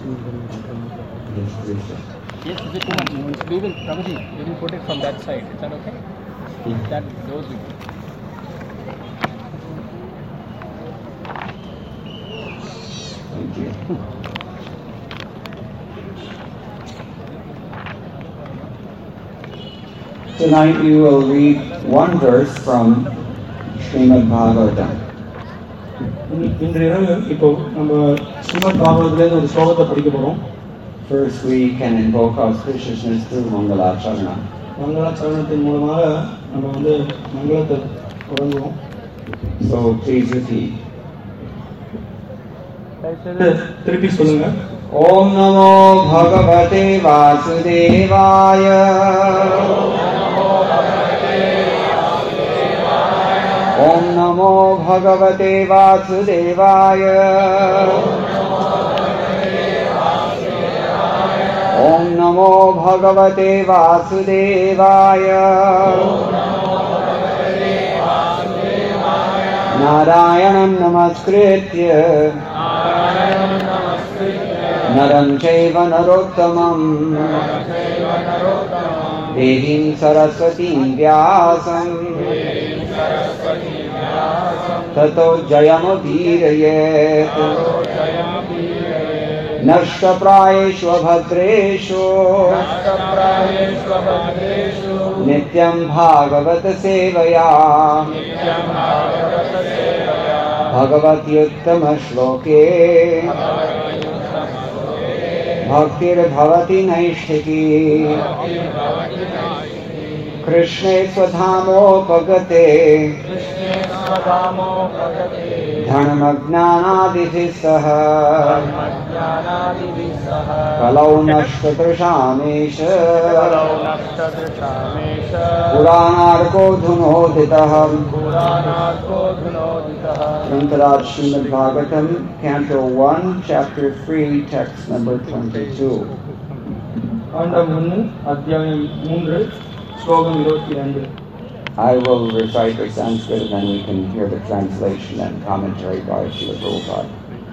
Yes, is it too much? We will, Prabhuji, we will put it from that side. Is that okay? That those will. Thank you. Tonight we will read one verse from Srimad Bhagavatam. First we can invoke auspiciousness through Mangalacharana. So please repeat. Om Namo Bhagavate Vasudevaya. Om Namo Bhagavate Vasudevaya. Om Namo Bhagavate Vasudevaya. Narayanam Namaskritya Naram Chaiva Narottamam Devim Saraswatim Vyasam Tato Jayamudirayet Nashtaprayeshu Bhadreshu Nityam Bhagavata Sevaya Bhagavati Uttama Shloke Bhaktir Bhavati Naishtiki Krishne Swadhamopagate Dhanamagnanadibhisaha Kalau Nashtatrashamesha Puranarko Dhunoditaham Grantaraj Srimad Bhagavatam, Canto 1, Chapter 3, Text number 22. I will recite the Sanskrit and then we can hear the translation and commentary by Srila Prabhupada.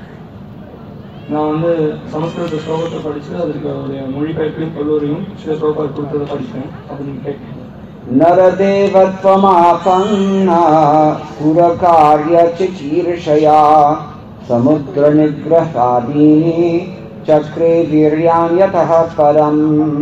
Naradevattvamapanna surakarya chikirshaya samudra nigrahadini chakre viryanyataha param.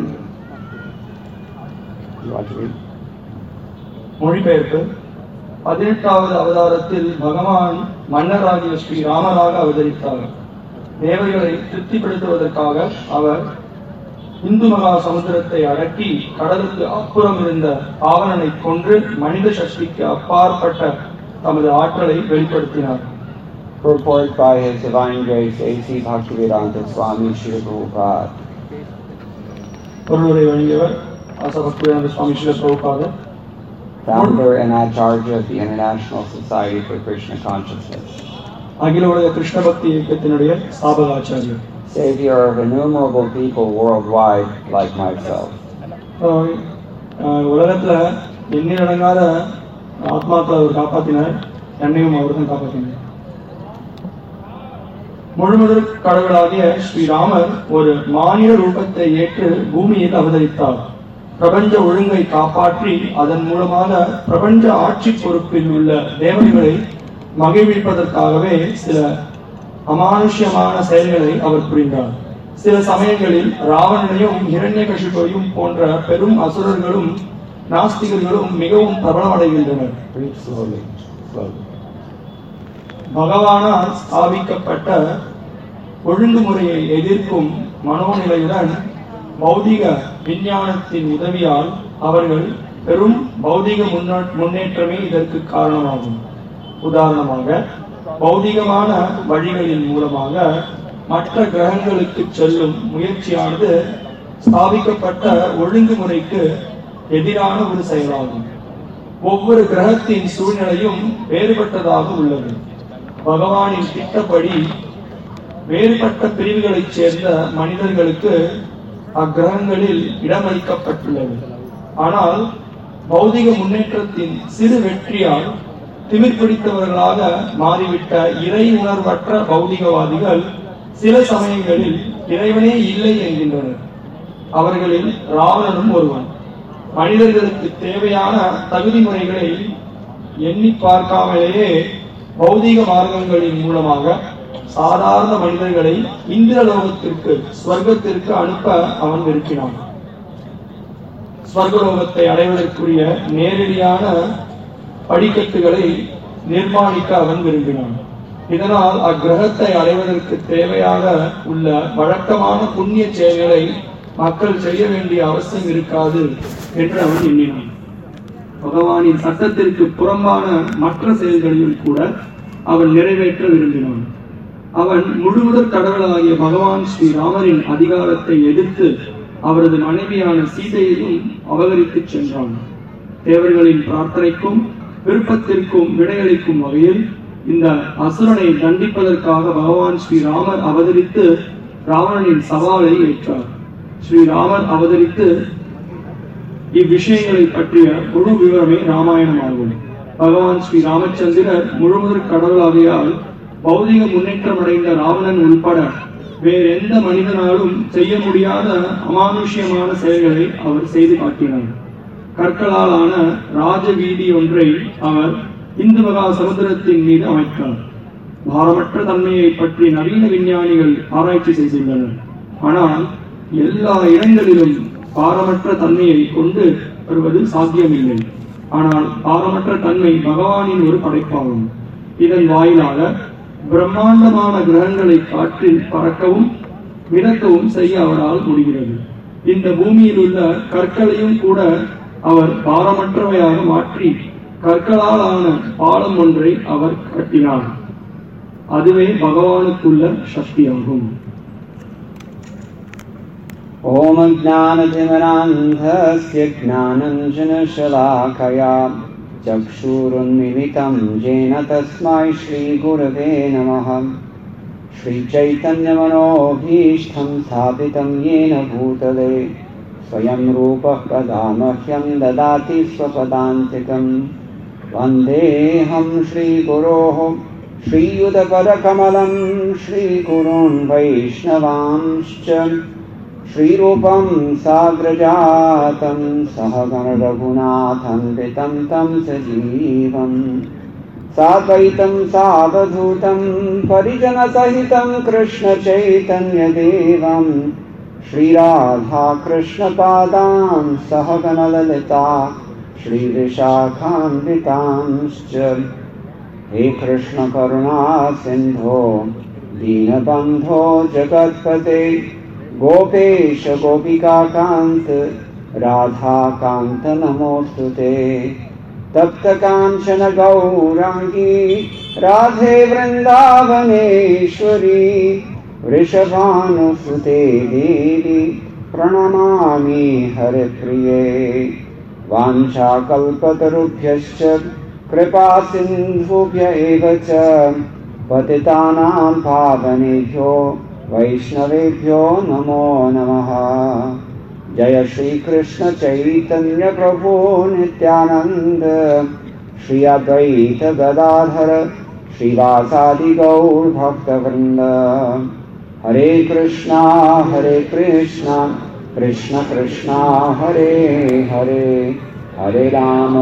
You want to read? மொழிபெயர்ப்பு 18வது அவதாரத்தில் பகவான் மன்னராகிய ஸ்ரீ ராமராக அவதரித்தார். தேவர்களை திருப்திப்படுத்துவதற்காக அவர் இந்து மகா சமுத்திரத்தை அடக்கி கடலுக்கு அப்புறம் இருந்த ராவணனை கொன்று மனித சக்திக்கு அப்பாற்பட்ட தமது ஆற்றலை வெளிப்படுத்தினார். Purport by His Divine Grace A.C. Bhaktivedanta Swami Srila Prabhupada. பொருளுரை வழங்கியவர் ஆசா பக்திவேதாந்த சுவாமி ஸ்ரீல பிரபுபாதர், founder and Acharya of the International Society for Krishna Consciousness, அகில உலக கிருஷ்ண பக்தி இயக்கத்தினுடைய ஸ்தாபக ஆச்சாரியர், savior of innumerable people worldwide like myself. உலகத்துல எண்ணிலடங்காத ஆத்மாக்களை அவர் காப்பாற்றினார், என்னையும் அவர் தான் காப்பாற்றினார். முழுமுதற் கடவுளாகிய ஸ்ரீராமர் ஒரு மானிட ரூபத்தை ஏற்று பூமியில் அவதரித்தார். பிரபஞ்ச ஒழுங்கை காப்பாற்றி அதன் மூலமாக பிரபஞ்ச ஆட்சி பொறுப்பில் உள்ள தேவதைகளை மகிழ்விப்பதற்காகவே சில அமானுஷ்யமான செயல்களை அவர் புரிந்தார். சில சமயங்களில் ராவணனையும் ஹிரண்யகசிபையும் போன்ற பெரும் அசுரர்களும் நாஸ்திகர்களும் மிகவும் பிரபலமடைகின்றனர். பகவானால் ஸ்தாபிக்கப்பட்ட ஒழுங்குமுறையை எதிர்க்கும் மனோநிலையுடன் பௌதிக விஞ்ஞானத்தின் உதவியால் அவர்கள் பெரும் பௌதிக முன்னேற்றமே இதற்கு காரணமாகும். உதாரணமாக, பௌதிகமான வழிகளின் மூலமாக மற்ற கிரகங்களுக்கு செல்லும் முயற்சியானது ஸ்தாபிக்கப்பட்ட ஒழுங்குமுறைக்கு எதிரான ஒரு செயலாகும். ஒவ்வொரு கிரகத்தின் சூழ்நிலையும் வேறுபட்டதாக உள்ளது. பகவானின் திட்டப்படி வேறுபட்ட பிரிவுகளைச் சேர்ந்த மனிதர்களுக்கு அக்கிரகங்களில் இடமளிக்கப்பட்டுள்ளது. ஆனால் பௌதிக முன்னேற்றத்தின் சிறு வெற்றியால் திமிர் பிடித்தவர்களாக மாறிவிட்ட இறை உணர்வற்ற பௌதிகவாதிகள் சில சமயங்களில் இறைவனே இல்லை என்கின்றனர். அவர்களில் ராவணனும் ஒருவன். மனிதர்களுக்கு தேவையான தகுதி முறைகளை எண்ணி பார்க்காமலேயே பௌதிக மார்க்கங்களின் மூலமாக சாதாரண மனிதர்களை இந்திரலோகத்திற்கு ஸ்வர்க்கத்திற்கு அனுப்ப அவன் விரும்பினான். ஸ்வர்கலோகத்தை அடைவதற்குரிய நேரடியான படிக்கட்டுகளை நிர்மாணிக்க அவன் விரும்பினான். இதனால் அக்கிரகத்தை அடைவதற்கு தேவையாக உள்ள வழக்கமான புண்ணிய செயல்களை மக்கள் செய்ய வேண்டிய அவசியம் இருக்காது என்று அவன் எண்ணினான். பகவானின் சட்டத்திற்கு புறம்பான மற்ற செயல்களையும் கூட அவன் நிறைவேற்ற விரும்பினான். அவன் முழுமுதற் கடவுளாகிய பகவான் ஸ்ரீராமரின் அதிகாரத்தை எதிர்த்து அவரது மனைவியான சீதையையும் அபகரித்து சென்றான். தேவர்களின் பிரார்த்தனைக்கும் விருப்பத்திற்கும் விடையளிக்கும் வகையில் இந்த அசுரனை தண்டிப்பதற்காக பகவான் ஸ்ரீராமர் அவதரித்து ராவணனின் சவாலை ஏற்றார். ஸ்ரீராமர் அவதரித்து இவ்விஷயங்களை பற்றிய முழு விவரமே ராமாயணமாகும். பகவான் ஸ்ரீ ராமச்சந்திரர் முழுமுதற் கடவுளாகையால் பௌதிக முன்னேற்றம் அடைந்த ராவணன் உள்பட வேறெந்த மனிதனாலும் செய்ய முடியாத அமானுஷ்யமான செயல்களை அவர் செய்து காட்டினார். கற்களாலான ராஜ வீதி ஒன்றை அவர் இந்து மகா சமுத்திரத்தின் மீது அமைத்தார். பாரமற்ற தன்மையை பற்றி நவீன விஞ்ஞானிகள் ஆராய்ச்சி செய்துள்ளனர். ஆனால் எல்லா இடங்களிலும் பாரமற்ற தன்மையை கொண்டு வருவது சாத்தியமில்லை. ஆனால் பாரமற்ற தன்மை பகவானின் ஒரு படைப்பாகும். இதன் வாயிலாக பிரம்மாண்டமான கிரகங்களை காற்றில் பறக்கவும் மிதக்கவும் செய்ய அவரால் முடிகிறது. இந்த பூமியில் உள்ள கற்களையும் கூட அவர் பாரமற்றவையாக மாற்றி கற்களால் ஆன பாலம் ஒன்றை அவர் கட்டினார். அதுவே பகவானுக்குள்ள சக்தியாகும். ஓம் ஞானதிமிராந்தஸ்ய ஞானஞ்சனசலாகயா चक्षुरुन्मिलितं येन तस्मै श्रीगुरवे नमः। श्रीचैतन्यमनोभीष्टं स्थापितं येन भूतले स्वयं रूपः कदा मह्यं ददाति स्वपदान्तिकं। वन्देऽहं श्रीगुरोः श्रीयुतपदकमलं श्रीगुरून् वैष्णवांश्च श्रीरूपं साग्रजातं सहगण रघुनाथं वितं तं सजीवं साद्वैतं सावधूतं परिजनसहितं कृष्णचैतन्यदेवं श्रीराधा कृष्णपादां सहगण ललिता श्रीविशाखान्वितांश्च। हे कृष्ण करुणा सिन्धो दीनबन्धो जगत्पते गोपेश गोपिकाकान्त राधाकान्त नमोस्तुते। तप्त कांचन गौरांगी राधे वृंदावनेश्वरी वृषभानुसुते देवी प्रणमामि हरिप्रिये। वाञ्छाकल्पतरुभ्यश्च कृपा सिन्धुभ्य एव च पतितानां पावनेभ्यो वैष्णवेभ्यो नमो नमः। जय श्री कृष्ण चैतन्य प्रभु नित्यानंद श्री अद्वैत गदाधर श्रीवासादि गौर भक्तवृंद। हरे कृष्णा कृष्ण कृष्णा हरे हरे, हरे Ram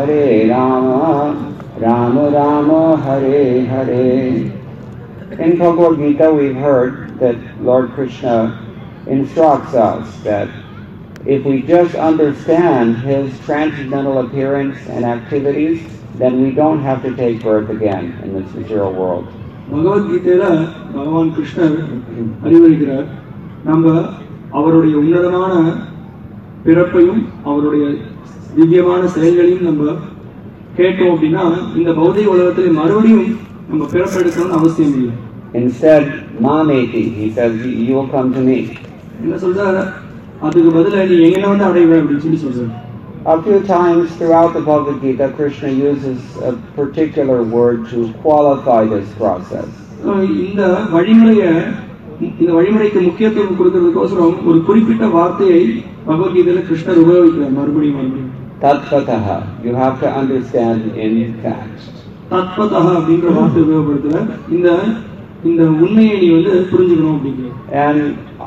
Ram Ram Hare Hare. In Bhagavad Gita we've heard that Lord Krishna instructs us that if we just understand his transcendental appearance and activities, then we don't have to take birth again in this material world. பகவத் கீதையில பகவான் கிருஷ்ணர் அறிவுறுகிறார், நம்ம அவருடைய உன்னதமான பிறப்பையும் அவருடைய திவ்யமான செயல்களையும் நம்ம கேட்டோம் அப்படின்னா இந்த பௌதிக உலகத்திலே மறுபடியும் நம்ம பிறப்பெடுக்கணும்னு அவசியம் இல்லை. Instead, mameti, he says, you will come to me. என்ன சொல்றாரு, அதுக்கு பதிலா நீ எங்கன வந்து அடைவே அப்படின்னு சொல்லி சொல்றாரு. A few times throughout the Bhagavad Gita, Krishna uses a particular word to qualify this process. இந்த வழிமுறைக்கு முக்கியத்துவம் கொடுக்கிறதுக்கோசரம் ஒரு குறிப்பிட்ட வார்த்தையை பகவத்கீதையில கிருஷ்ணர் உபயோகிக்கிறார் மறுபடியும். Tatpataha, you have to understand in fact. தத்பதஹ அப்படிங்கிற வார்த்தை உபயோகப்படுத்துறார். இந்த உண்மையை நீ வந்து புரிஞ்சுக்கணும் அப்படிங்கிற. And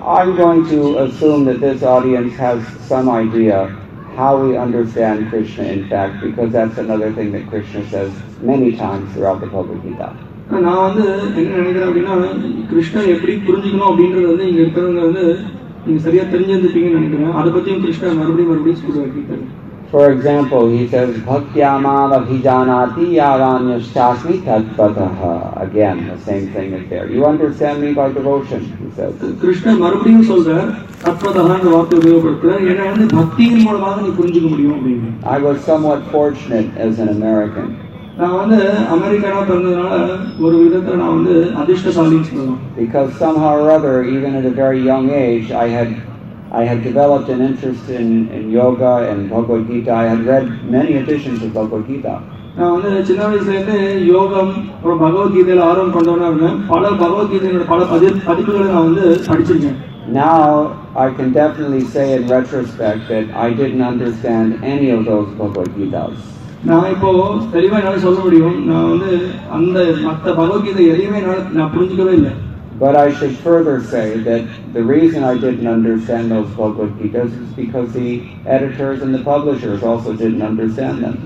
I'm going to assume that this audience has some idea how we understand Krishna in fact, because that's another thing that Krishna says many times throughout the Bhagavad Gita. நான் வந்து என்ன நினைக்கிறேன் அப்படின்னா, கிருஷ்ணர் எப்படி புரிஞ்சுக்கணும் அப்படின்றது வந்து இங்க இருக்கிறவங்க வந்து நீங்க சரியா தெரிஞ்சிருப்பீங்கன்னு நினைக்கிறேன். அதை பத்தியும் கிருஷ்ணர் மறுபடியும் சொல்லுவார். For example, he says, Bhaktyamam abhijanati yavanyashtasmi tatpataha. Again, the same thing is there. You understand me by devotion, he says. Krishna மறுபடியும் சொல்றார், தத்பதஹான்ற வார்த்தை உபயோகப்படுத்துறார். ஏன்னா வந்து பக்தியின் மூலமாக நீ புரிஞ்சுக்க முடியும் அப்படின்னு. I was somewhat fortunate as an American. நான் வந்து அமெரிக்கனா பிறந்ததுனால ஒரு விதத்துல நான் வந்து அதிர்ஷ்டசாலின்னு சொல்லலாம். Because somehow or other, even at a very young age, I had developed an interest in yoga and Bhagavad Gita. I had read many editions of Bhagavad Gita. நான் வந்து சின்ன வயசுல இருந்து யோகம் அப்புறம் பகவத்கீதையில ஆர்வம் கொண்டவனா இருந்தேன். பல பகவத்கீதையோட பல பதிப்புகளை நான் வந்து படிச்சிருக்கேன். Now I can definitely say in retrospect that I didn't understand any of those Bhagavad Gitas. நான் இப்போ தெளிவா என்னால சொல்ல முடியும், நான் வந்து அந்த மற்ற பகவத்கீதை எதையுமே நான் புரிஞ்சுக்கவே இல்லை. But I should further say that the reason I didn't understand those Bhagavad Gitas is because the editors and the publishers also didn't understand them.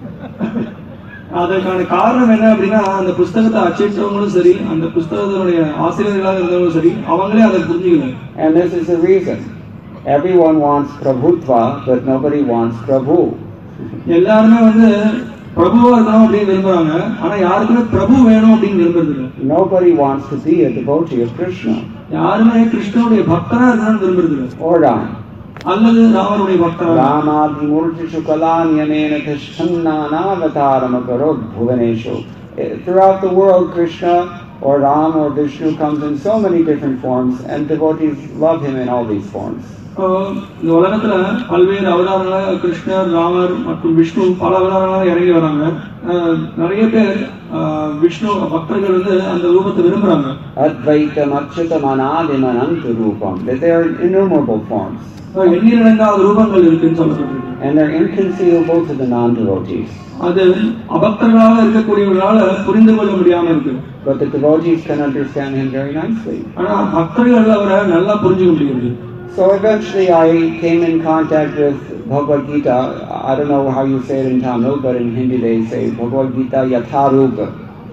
அதற்கான காரணம் என்ன அப்படின்னா, அந்த புத்தகத்தை அச்சிட்டவங்களும் சரி, அந்த புத்தகத்தினுடைய ஆசிரியர்களாக இருந்தவங்களும் சரி, அவங்களே அதை புரிஞ்சுக்கல. And this is the reason. Everyone wants Prabhutva, but nobody wants Prabhu. எல்லாருமே வந்து பிரபுவா இருக்கணும் அப்படின்னு விரும்புறாங்க, ஆனா யாருக்குமே பிரபு வேணும் அப்படின்னு விரும்புறது இல்லை. Nobody wants to be a devotee of Krishna. யாருமே கிருஷ்ணனுடைய பக்தரா இருக்கணும்னு விரும்புறது இல்லை. Or Ram. அல்லது ராமனுடைய பக்தரா. Ramadi murtishu kalanyamena krishnanavataram akarod bhuvaneshu. Throughout the world, Krishna or Ram or Vishnu comes in so many different forms, and devotees love him in all these forms. இந்த உலகத்துல பல்வேறு அவதாரங்களாக கிருஷ்ணர், ராமர் மற்றும் விஷ்ணு பல அவதாரங்களாக இறங்கி வராங்க. நிறைய பேர் விஷ்ணு பக்தர்கள் வந்து அந்த ரூபத்தை விரும்புறாங்க. Advaitam achyutam anadim ananta rupam. That they are innumerable forms. எண்ணிலடங்காத ரூபங்கள் இருக்குன்னு சொல்லப்பட்டிருக்கு. And they're inconceivable to the non-devotees. அது அபக்தர்களாக இருக்கக்கூடியவர்களால புரிந்து கொள்ள முடியாம இருக்கு. But the devotees can understand him very nicely. ஆனா பக்தர்கள் அவரை நல்லா புரிஞ்சுக்க முடியுது. So eventually I came in contact with Bhagavad Gita. I don't know how you say it in Tamil, but in Hindi they say Bhagavad Gita Yatharupa.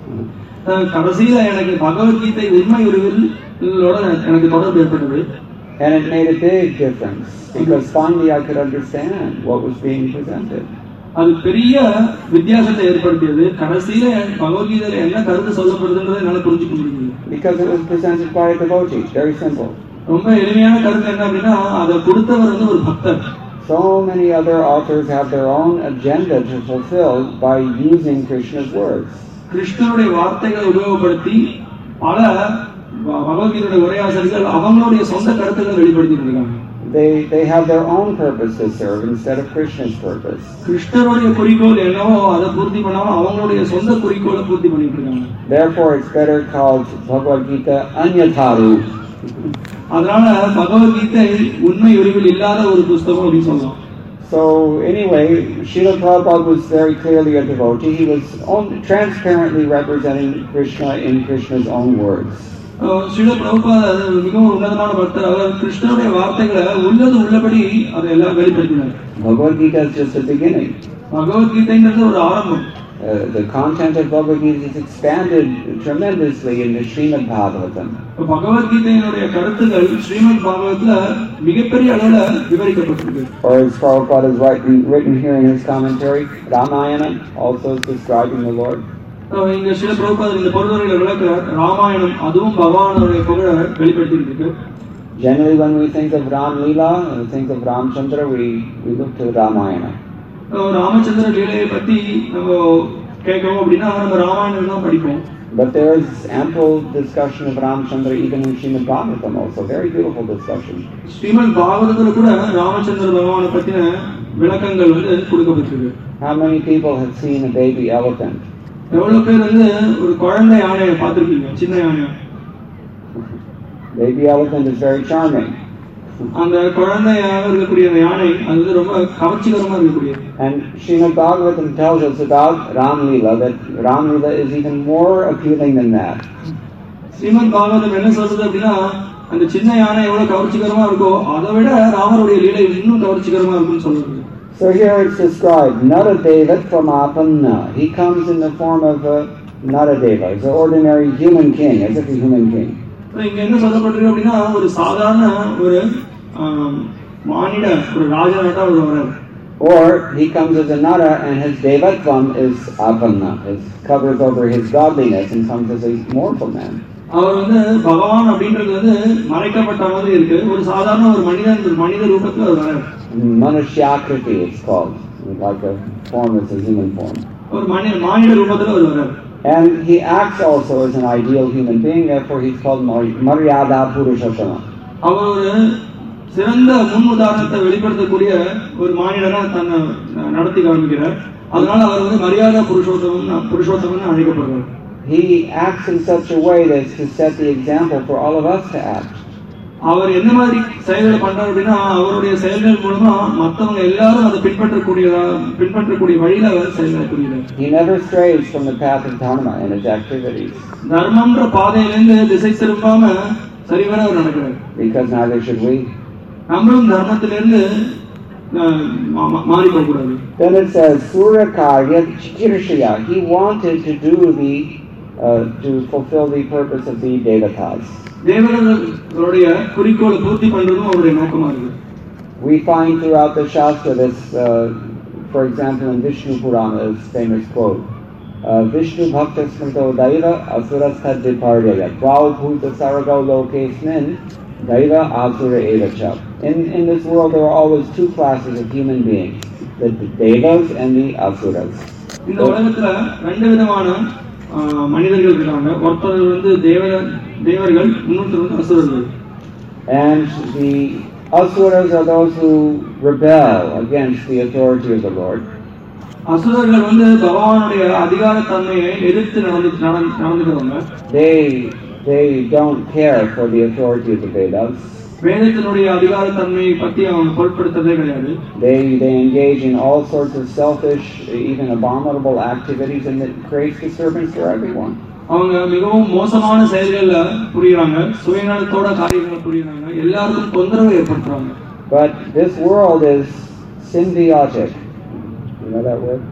கடைசியில எனக்கு பகவத்கீதை உண்மை உருவிலோட எனக்கு தொடர்பு ஏற்பட்டது. And it made a big difference because finally I could understand what was being presented. அது பெரிய வித்தியாசத்தை ஏற்படுத்தியது. கடைசியில பகவத்கீதையில என்ன கருத்து சொல்லப்படுதுன்றதை என்னால புரிஞ்சுக்க முடியுது. Because it was presented by a devotee. Very simple. ரொம்ப எளிமையான கருத்து என்ன அப்படின்னா, அதை கொடுத்தவர் வந்து ஒரு பக்தர். So many other authors have their own agenda to fulfill by using Krishna's words. கிருஷ்ணனுடைய வார்த்தைகளை உபயோகப்படுத்தி பல பகவத்கீதையுடைய உரையாசிரியர்கள் அவங்களுடைய சொந்த கருத்துக்களை வெளிப்படுத்தியிருக்காங்க. They have their own purpose to serve instead of Krishna's purpose. கிருஷ்ணருடைய குறிக்கோள் என்னவோ அதை பூர்த்தி பண்ணாம அவங்களுடைய சொந்த குறிக்கோளை பூர்த்தி பண்ணிட்டு இருக்காங்க. Therefore it's better called Bhagavad Gita Anyatharu. அதனால பகவத்கீதை உண்மை உருவில் இல்லாத ஒரு புத்தகம் அப்படின்னு சொல்லலாம். So anyway, Srila Prabhupada was very clearly a devotee. He was transparently representing Krishna in Krishna's own words. Srila Prabhupada மிகவும் உன்னதமான பக்தர். அவர் கிருஷ்ணனுடைய வார்த்தைகளை உள்ளது உள்ளபடி அதை எல்லாம் வெளிப்படுத்தினார். Bhagavad Gita is just the beginning. பகவத்கீதைன்றது ஒரு ஆரம்பம். The content of Bhagavad Gita is expanded tremendously in the Srimad Bhagavatam. பகவத்கீதையினுடைய கருத்துக்கள் ஸ்ரீமத் பாகவதத்துல மிகப்பெரிய அளவுல விவரிக்கப்பட்டிருக்கு. Or as Prabhupada has written here in his commentary, Ramayana also is describing the Lord. இங்க ஸ்ரீல பிரபுபாதர் இந்த பொருளுரையில விளக்குறார். ராமாயணம் அதுவும் பகவானுடைய புகழ வெளிப்படுத்தியிருக்கு. Generally when we think of Ram Leela, we think of Ramchandra, we look to Ramayana. Ramachandra லீலையை பத்தி நம்ம கேட்கணும் அப்படின்னா நம்ம ராமாயணம் தான் படிப்போம். But there is ample discussion of Ramchandra even in Srimad Bhagavatam also. Very beautiful discussion. Srimad பாகவதத்துல கூட ராமச்சந்திர பகவானை பத்தின விளக்கங்கள் வந்து கொடுக்கப்பட்டிருக்கு. How many people have seen a baby elephant? எவ்வளவு பேர் வந்து ஒரு குழந்தை யானையை பார்த்திருக்கீங்க? சின்ன யானை. Baby elephant is very charming. அந்த குழந்தையாக இருக்கக்கூடிய அந்த யானை அது ரொம்ப கவர்ச்சிகரமா இருக்கக்கூடியது. And Srimad Bhagavatam tells us about Ram Leela, that Ram Leela is even more appealing than that. Srimad Bhagavatam என்ன சொல்றது அப்படின்னா, அந்த சின்ன யானை எவ்வளவு கவர்ச்சிகரமா இருக்கோ அதை விட ராமருடைய லீலை இன்னும் கவர்ச்சிகரமா இருக்கும்னு சொல்றது. So here it's described, Naradeva Pramapanna. He comes in the form of a Naradeva. He's an ordinary human king, as if a human king. இங்க என்ன சொல்லப்பட்டிருக்கு அப்படின்னா ஒரு சாதாரண ஒரு மானிட ஒரு ராஜனாட்டா அவர் வராரு. Or he comes as a Nara and his Devatvam is Apanna. It covers over his godliness and comes as a mortal man. அவர் பகவான் அப்படின்றது மறைக்கப்பட்ட மாதிரி இருக்கு. ஒரு சாதாரண ஒரு மனித ரூபத்துல அவர் வராரு. Manusyakriti it's called, like a form as a human form. ஒரு மானிட ரூபத்துல அவர் வராரு. And he acts also as an ideal human being, therefore he's called Maryada Purushottama. அவர் ஒரு சிறந்த முன் உதாரணத்தை வெளிப்படுத்தக்கூடிய ஒரு மானிடனா தன்னை நடத்தி காண்பிக்கிறார். அதனால அவர் Maryada Purushothaman அழைக்கப்படுறார். He acts in such a way as to set the example for all of us to act. அவர் என்ன மாதிரி செயல்களை பண்றாரு அப்படின்னா அவருடைய செயல்கள் மூலமா மற்றவங்க எல்லாரும் அதை பின்பற்றக்கூடிய வழியில அவர் செயல்களை புரிகிறார். He never strays from the path of dharma in his activities. தர்மம்ன்ற பாதையிலிருந்து திசை திரும்பாம சரிவர அவர் நடக்கிறார். Because neither should we. நம்மளும் தர்மத்திலிருந்து மாறி போக கூடாது. Then it says Surakarya Chikirshaya. He wanted to do to fulfill the purpose of the devatas. தேவர்களுடைய குறிக்கோளை பூர்த்தி பண்றதும் அவருடைய நோக்கமா இருக்கு. We find throughout the Shastra this, for example, in Vishnu Purana, this famous quote, Vishnu Bhakta Smrito Daiva Asurastha Dipardaya Dvaubhuta Sargo Lokesmin Daiva Asura Evacha. In this world there are always two classes of human beings, the Devas and the Asuras. இந்த உலகத்துல ரெண்டு விதமான மனிதர்கள் இருக்காங்க. ஒருத்தர் தேவர்கள், இன்னொருத்தர் அசுரர்கள். And the Asuras are those who rebel against the authority of the Lord. அசுரர்கள் பகவானுடைய அதிகார தன்மையை எதிர்த்து நடந்துக்கிறவங்க. They don't care for the authority of the Vedas. வேதத்தினுடைய அதிகார தன்மையை பத்தி அவங்க பொருட்படுத்தவே கிடையாது. They engage in all sorts of selfish, even abominable activities, and it creates disturbance for everyone. அவங்க மிகவும் மோசமான செயல்கள்ல புரியுறாங்க, சுயநலத்தோட காரியங்களை புரியுறாங்க, எல்லாருக்கும் தொந்தரவு ஏற்படுத்துறாங்க. But this world is symbiotic. You know that word?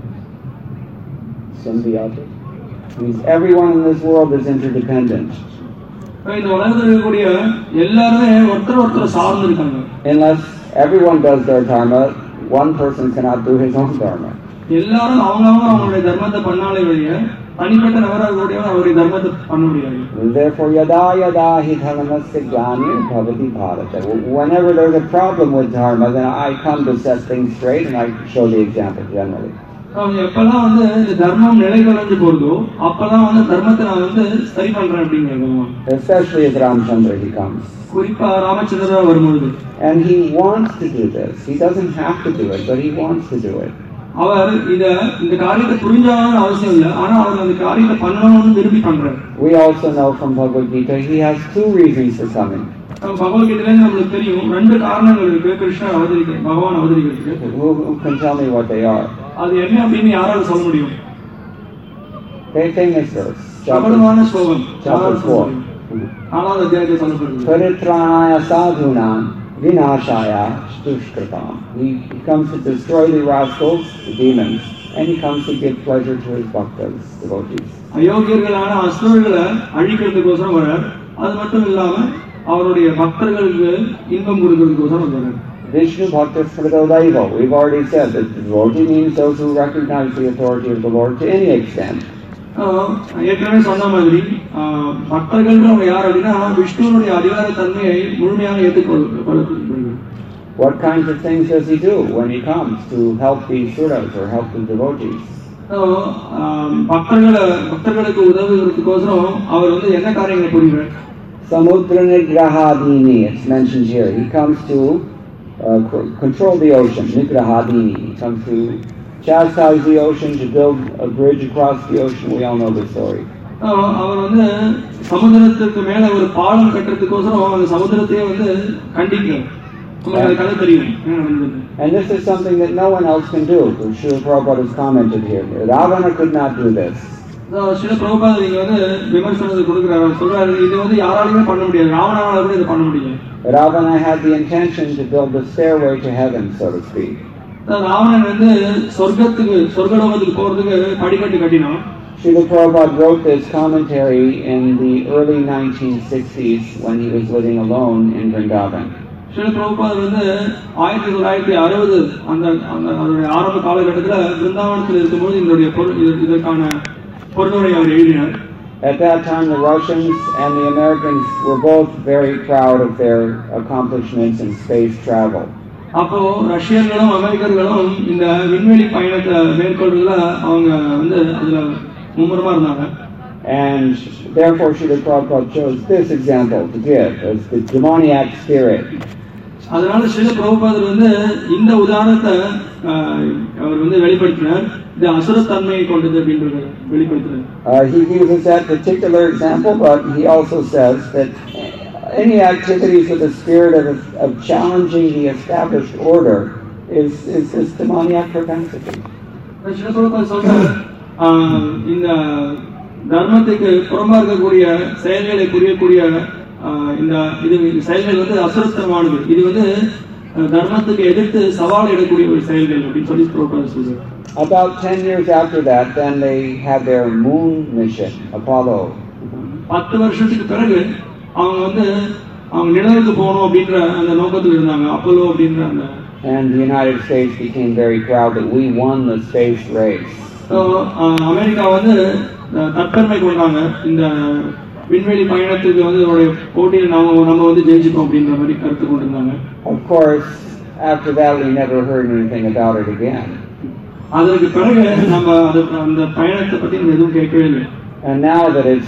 Symbiotic. It means everyone in this world is interdependent. இந்த உலகத்தில் இருக்கக்கூடிய எல்லாருமே ஒருத்தர் சார்ந்து இருக்காங்க. Unless everyone does their dharma, one person cannot do his own dharma. எல்லாரும் அவங்களுடைய தர்மத்தை பண்ணாலே வழிய தனிப்பட்ட நபராக அவருடைய தர்மத்தை பண்ண முடியாது. Therefore, yada yada hi dharmasya glanir bhavati bharata. Whenever there's a problem with dharma, then I come to set things straight and I show the example generally. எப்பெல்லாம் இந்த தர்மம் நிலை குலைஞ்சு போறதோ அப்பெல்லாம் தர்மத்தை நான் சரி பண்றேன் அப்படிங்கிறாங்க. Especially as Ramchandra he comes. குறிப்பா ராமச்சந்திரா வரும்போது. And he wants to do this. He doesn't have to do it, but he wants to do it. அவர் இந்த காரியத்தை புரிஞ்சாலும் அவசியம் இல்லை, ஆனா அவர் அந்த காரியத்தை பண்ணணும்னு விரும்பி பண்றாரு. We also know from Bhagavad Gita he has two reasons for coming. பகவத்கீதையில நம்மளுக்கு தெரியும் ரெண்டு காரணங்கள் இருக்கு கிருஷ்ணர் பகவான் அவதரிக்கிறதுக்கு. Who can tell me what they are? அது என்ன அப்படின்னு யாரால சொல்ல முடியும்? Famous verse. பிரபலமான ஸ்லோகம். Chapter 4. 4வது அத்தியாயத்தில் சொல்லப்படுகிறது. Paritranaya sadhunam vinashaya dushkritam. He comes to destroy the rascals, the demons, and he comes to give pleasure to his bhaktas, devotees. அயோக்கியர்களான அசுரர்களை அழிக்கிறதுக்கோசரம் வரார். அது மட்டும் இல்லாம அவருடைய பக்தர்களுக்கு இன்பம் கொடுக்கிறதுக்கோசரம் வரார். Vishnu Bhakta Smrito Daiva. We've already said that devotee means those who recognize the authority of the Lord to any extent. ஏற்கனவே சொன்ன மாதிரி பக்தர்கள்ன்றவங்க யார் அப்படின்னா விஷ்ணுனுடைய அதிகார தன்மையை முழுமையாக ஏற்றுக்கொள்கிறார். What kinds of things does he do when he comes to help the suras or help the devotees? பக்தர்களுக்கு உதவுகிறதுக்கோசரம் அவர் என்ன காரியங்களை புரிகிறார்? Samudra Nigrahadini, it's mentioned here. He comes to control the ocean, Nigrahadini. He comes to chastise the ocean, to build a bridge across the ocean. We all know the story. அவர் சமுத்திரத்துக்கு மேல ஒரு பாலம் கட்டுறதுக்கோசரம் அந்த சமுத்திரத்தையே கண்டிக்கிறார். உங்களுக்கு அது கதை தெரியும். And this is something that no one else can do. Srila Prabhupada has commented here. Ravana could not do this. சில பிரபுபாதர் நீங்க வந்து விமர்சனத்தை கொடுக்கிறாரு, சொல்றாரு இது வந்து யாராலுமே பண்ண முடியாது, ராவணால கூட இதை பண்ண முடியல. Ravana had the intention to build the stairway to heaven, so to speak. Ravanan வந்து சொர்க்கலோகத்துக்கு போறதுக்கு படிக்கட்டு கட்டினான். Srila Prabhupada wrote this commentary in the early 1960s when he was living alone in Vrindavan. Srila பிரபுபாதர் வந்து 1960 அந்த ஆரம்ப காலகட்டத்தில் விருந்தாவனத்தில் இருக்கும்போது இதற்கான பொருளுரை அவர் எழுதினார். At that time, the Russians and the Americans were both very proud of their accomplishments in space travel. அப்போ ரஷ்யர்களும் அமெரிக்கர்களும் இந்த விண்வெளி பயணத்தை மேற்கொள்றதுல அவங்க வந்து அதுல மும்முரமா இருந்தாங்க. And therefore, Srila Prabhupada chose this example to give as the demoniac spirit. அதனால ஸ்ரீல பிரபுபாதர் வந்து இந்த உதாரணத்தை அவர் வந்து வெளிப்படுத்தினார். இது அசுரத்தன்மையை கொண்டது அப்படின்றத வெளிப்படுத்தினார். He uses that particular example, but he also says that any activities with the spirit of challenging the established order is this demoniac propensity. Srila பிரபுபாதர் சொல்றார், இந்த தர்மத்துக்கு புறம்பா இருக்கக்கூடிய செயல்களை புரியக்கூடிய இந்த செயல்கள் வந்து அசுரத்தனமானது, இது வந்து தர்மத்துக்கு எதிர்த்து சவால் இடக்கூடிய ஒரு செயல்கள் அப்படின்னு சொல்லி பிரபுபாதர் சொல்றார். About 10 years after that, then they had their moon mission, Apollo. 10 வருஷத்துக்கு பிறகு அவங்க நிலவுக்கு போகணும் அப்படின்ற அந்த நோக்கத்தில் இருந்தாங்க, அப்போலோ அப்படின்ற அந்த. And the United States became very proud that we won the space race. America வந்து தற்பெருமை கொண்டாங்க, இந்த விண்வெளி பயணத்துக்கு வந்து அவருடைய போட்டியில் நம்ம வந்து ஜெயிச்சிட்டோம் அப்படின்ற மாதிரி கருத்து கொண்டிருந்தாங்க. Of course, after that we never heard anything about it again. அதற்கு பிறகு நம்ம அந்த பயணத்தை பத்தி எதுவும் கேட்கவே இல்லை. And now that it's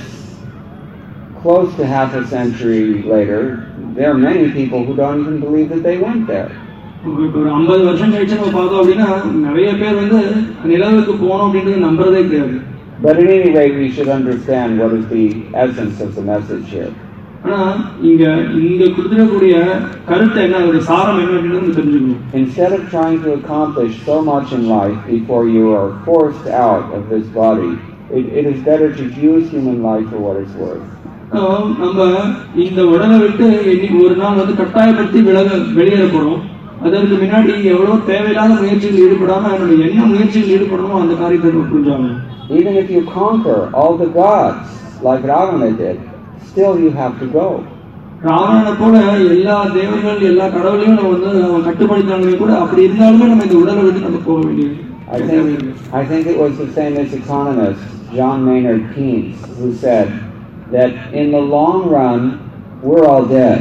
close to half a century later, there are many people who don't even believe that they went there. ஒரு 50 வருஷம் கழிச்சு நம்ம பார்த்தோம் அப்படின்னா நிறைய பேர் வந்து நிலவுக்கு போனோம் அப்படின்றது நம்புறதே கிடையாது. But at any rate, we should understand what is the essence of the message here. ஆனா இங்க கொடுத்திருக்கக்கூடிய கருத்து என்ன, அதோட சாரம் என்ன அப்படின்றது தெரிஞ்சுக்கணும். Instead of trying to accomplish so much in life before you are forced out of this body, it is better to use human life for what it's worth. நம்ம இந்த உடலை விட்டு இன்னைக்கு ஒரு நாள் வந்து கட்டாயப்படுத்தி வெளியேற போறோம். அதற்கு முன்னாடி எவ்வளவு தேவையில்லாத முயற்சிகள் ஈடுபடாம என்னுடைய என்ன முயற்சிகள் ஈடுபடணுமோ அந்த காரியத்தை புரிஞ்சாங்க. Even if you conquer all the gods like Ravana did, still you have to go. ராவணனை போல எல்லா தேவர்கள் எல்லா கடவுளையும் நம்ம வந்து கட்டுப்படுத்தினாலுமே கூட அப்படி இருந்தாலுமே நம்ம இந்த உடலை விட்டு நம்ம போக வேண்டியது. I think it was the famous economist John Maynard Keynes who said that in the long run we're all dead.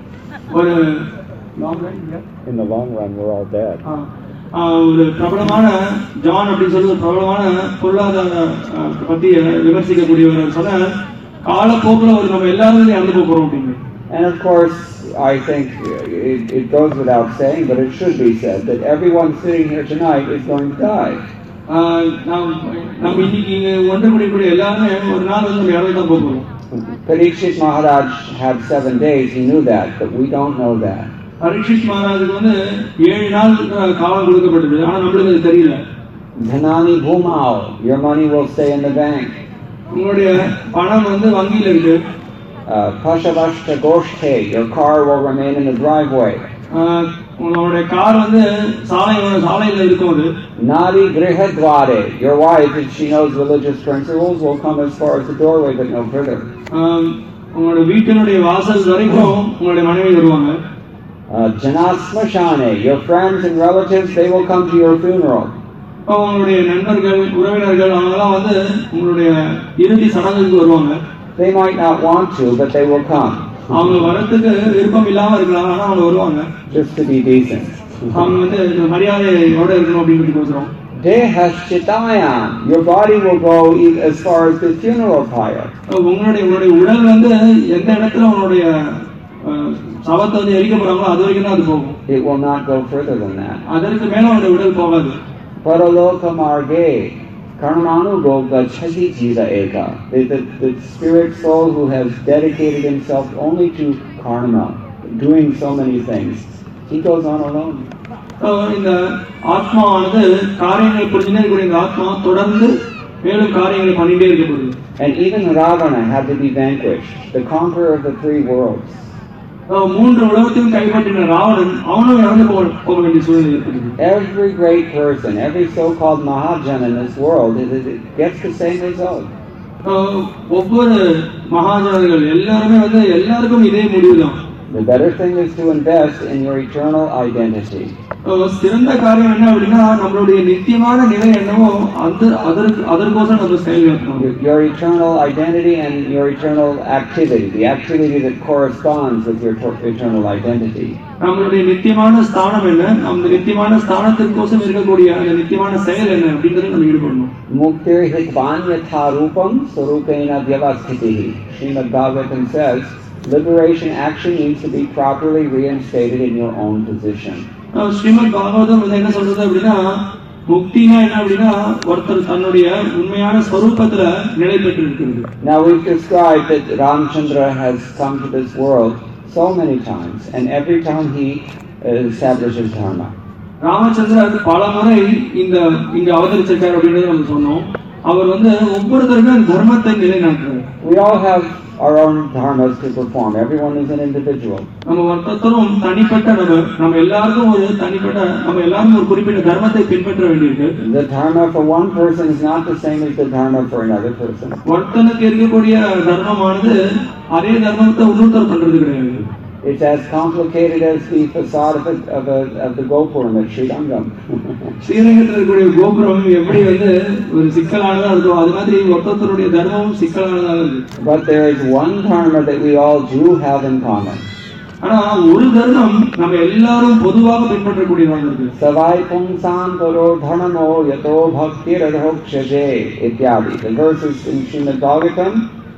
In the long run we're all dead. ஒரு பிரபலமான ஜான் அப்படின்னு சொல்லி ஒரு பிரபலமான பொருளாதார பத்தி விமர்சிக்கக்கூடியவர் சொன்ன காலப்போக்கில் நம்ம எல்லாரும் இறந்து போறோம் அப்படின்னு. And of course, I think it goes without saying, but it should be said that everyone sitting here tonight is going to die. நம்ம இன்னைக்கு ஒன்று கூடிய எல்லாருமே ஒரு நாள் வந்து நம்ம இறந்து தான் போறோம். Parikshit Maharaj had 7 days. He knew that, but we don't know that. Parikshit மகாராஜுக்கு வந்து 7 நாள் காலம் கொடுக்கப்பட்டது, ஆனா நம்மளுக்கு அது தெரியல. Dhanani bhumao, your money will stay in the bank. உங்களுடைய பணம் வந்து வங்கியில இருக்கு. Pashavashta goshthe, your car will remain in the driveway. உங்களுடைய கார் வந்து சாலையில இருக்கும். அது Nari grihadware, your wife, if she knows religious principles, will come as far as the doorway but no further. உங்களுடைய வீட்டினுடைய வாசல் வரைக்கும் உங்களுடைய மனைவி வருவாங்க. Janasmashane, your friends and relatives, they will come to your funeral. உங்களுடைய நண்பர்கள் உறவினர்கள் அவங்கெல்லாம் வந்து உங்களுடைய இறுதி சடங்குக்கு வருவாங்க. They might not want to, but they will come. அவங்க வரத்துக்கு விருப்பம் இல்லாம இருக்கலாம், ஆனா அவங்க வருவாங்க. Just to be decent. அவங்க வந்து மரியாதையோட இருக்கணும் அப்படின்னு சொல்றோம். Dehashchitayam, your body will go as far as the funeral pyre. உங்களுடைய உடல் வந்து எந்த இடத்துல உங்களுடைய சவத்தை வந்து எரிக்க போறாங்களோ அது வரைக்கும் தான் அது போகும். It will not go further than that. அதற்கு மேல உங்களுடைய உடல் போகாது. Paraloka marge karmanu goga chati jiva eka. The spirit soul who has dedicated himself only to karma, doing so many things, he goes on alone. இந்த ஆத்மாவானது காரியங்களை புரிஞ்சுனே இருக்கக்கூடிய இந்த ஆத்மா தொடர்ந்து மேலும் காரியங்களை பண்ணிட்டே இருக்கப்படுது. And even Ravana had to be vanquished, the conqueror of the three worlds. மூன்று உலகத்தையும் கைப்பற்றின ராவணன் அவனும் இறந்து போக வேண்டிய சூழ்நிலை ஏற்பட்டது. Every great person, every so-called Mahajan in this world, it gets the same result. ஒவ்வொரு மகாஜனங்கள் எல்லாருக்கும் இதே முடிவுதான். The better thing is to invest in your eternal identity. சிறந்த காரியம் என்ன அப்படின்னா நம்மளுடைய நித்தியமான நிலை என்னவோ அதற்கோசம் நம்ம செயல்படுத்தணும். Your eternal identity and your eternal activity, the activity that corresponds with your eternal identity. நம்மளுடைய நித்தியமான ஸ்தானம் என்ன, நம்ம நித்தியமான ஸ்தானத்திற்கோசம் இருக்கக்கூடிய அந்த நித்தியமான செயல் என்ன அப்படிங்கறத நம்ம ஈடுபடணும். Muktir hitvanyatha rupam sarupena vyavasthitihi. Srimad Bhagavatam says, liberation action needs to be properly reinstated in your own position. Srimad Bhagavatam என்ன சொல்றது அப்படின்னா முக்தினா என்ன அப்படின்னா ஒருத்தர் தன்னுடைய உண்மையான ஸ்வரூபத்துல நிலை பெற்று இருக்கிறது. Now we've described that Ramchandra has come to this world so many times, and every time he establishes dharma. ராமச்சந்திரர் பல முறை இங்க அவதரிச்சிருக்கார் அப்படின்றத நம்ம சொன்னோம். அவர் ஒவ்வொருத்தருக்கும் தர்மத்தை நிலைநாட்டுறார். We all have our own dharmas to perform. Everyone is an individual. நம்ம ஒவ்வொருத்தரும் தனிப்பட்ட நபர். நம்ம எல்லாரும் ஒரு குறிப்பிட்ட தர்மத்தை பின்பற்ற வேண்டியிருக்கு. The dharma for one person is not the same as the dharma for another person. ஒருத்தனுக்கு இருக்கக்கூடிய தர்மமானது அதே தர்மத்தை இன்னொருத்தர் பண்றது கிடையாது. It's as complicated as the facade of the Gopuram at Srirangam. ஸ்ரீரங்கத்தில் இருக்கக்கூடிய கோபுரம் எப்படி ஒரு சிக்கலானதா இருக்கோ அது மாதிரி ஒருத்தருடைய தர்மமும் சிக்கலானதா இருக்கு. But there is one dharma that we all do have in common. ஆனா ஒரு தர்மம் நம்ம எல்லாரும் பொதுவாக பின்பற்றக்கூடியதாக இருக்கு. Savai pungsam taro dharmano yato bhakti radhokshaje ityadi. The verses in Srimad Bhagavatam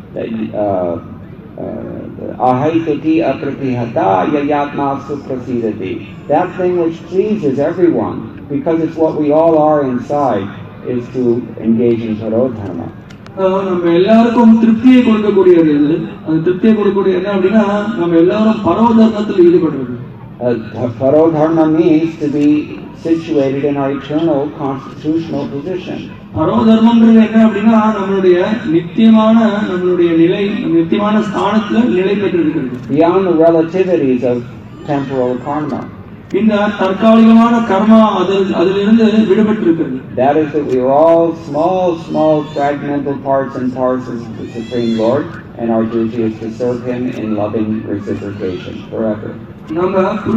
ahaitati apratihata yayatma suprasidati. That thing which pleases everyone, because it's what we all are inside, is to engage in parodharma. நம்ம எல்லாருக்கும் திருப்தியை கொடுக்கக்கூடியது அது திருப்தியை கொடுக்கக்கூடிய என்ன அப்படின்னா நம்ம எல்லாரும் பரோதர்மத்தில் ஈடுபடுறது. Parodharma means to be situated in our eternal constitutional position. பரோதர்மம்ன்றது என்ன அப்படின்னா நம்மளுடைய நித்தியமான நிலை நித்தியமான ஸ்தானத்துல நிலை பெற்று இருக்கிறது. Beyond the relativities of temporal karma. இந்த தற்காலிகமான கர்மா அதிலிருந்து விடுபட்டு இருக்கிறது. That is that we are all small fragmental parts and parcels of the Supreme Lord, and our duty is to serve Him in loving reciprocation forever. நம்ம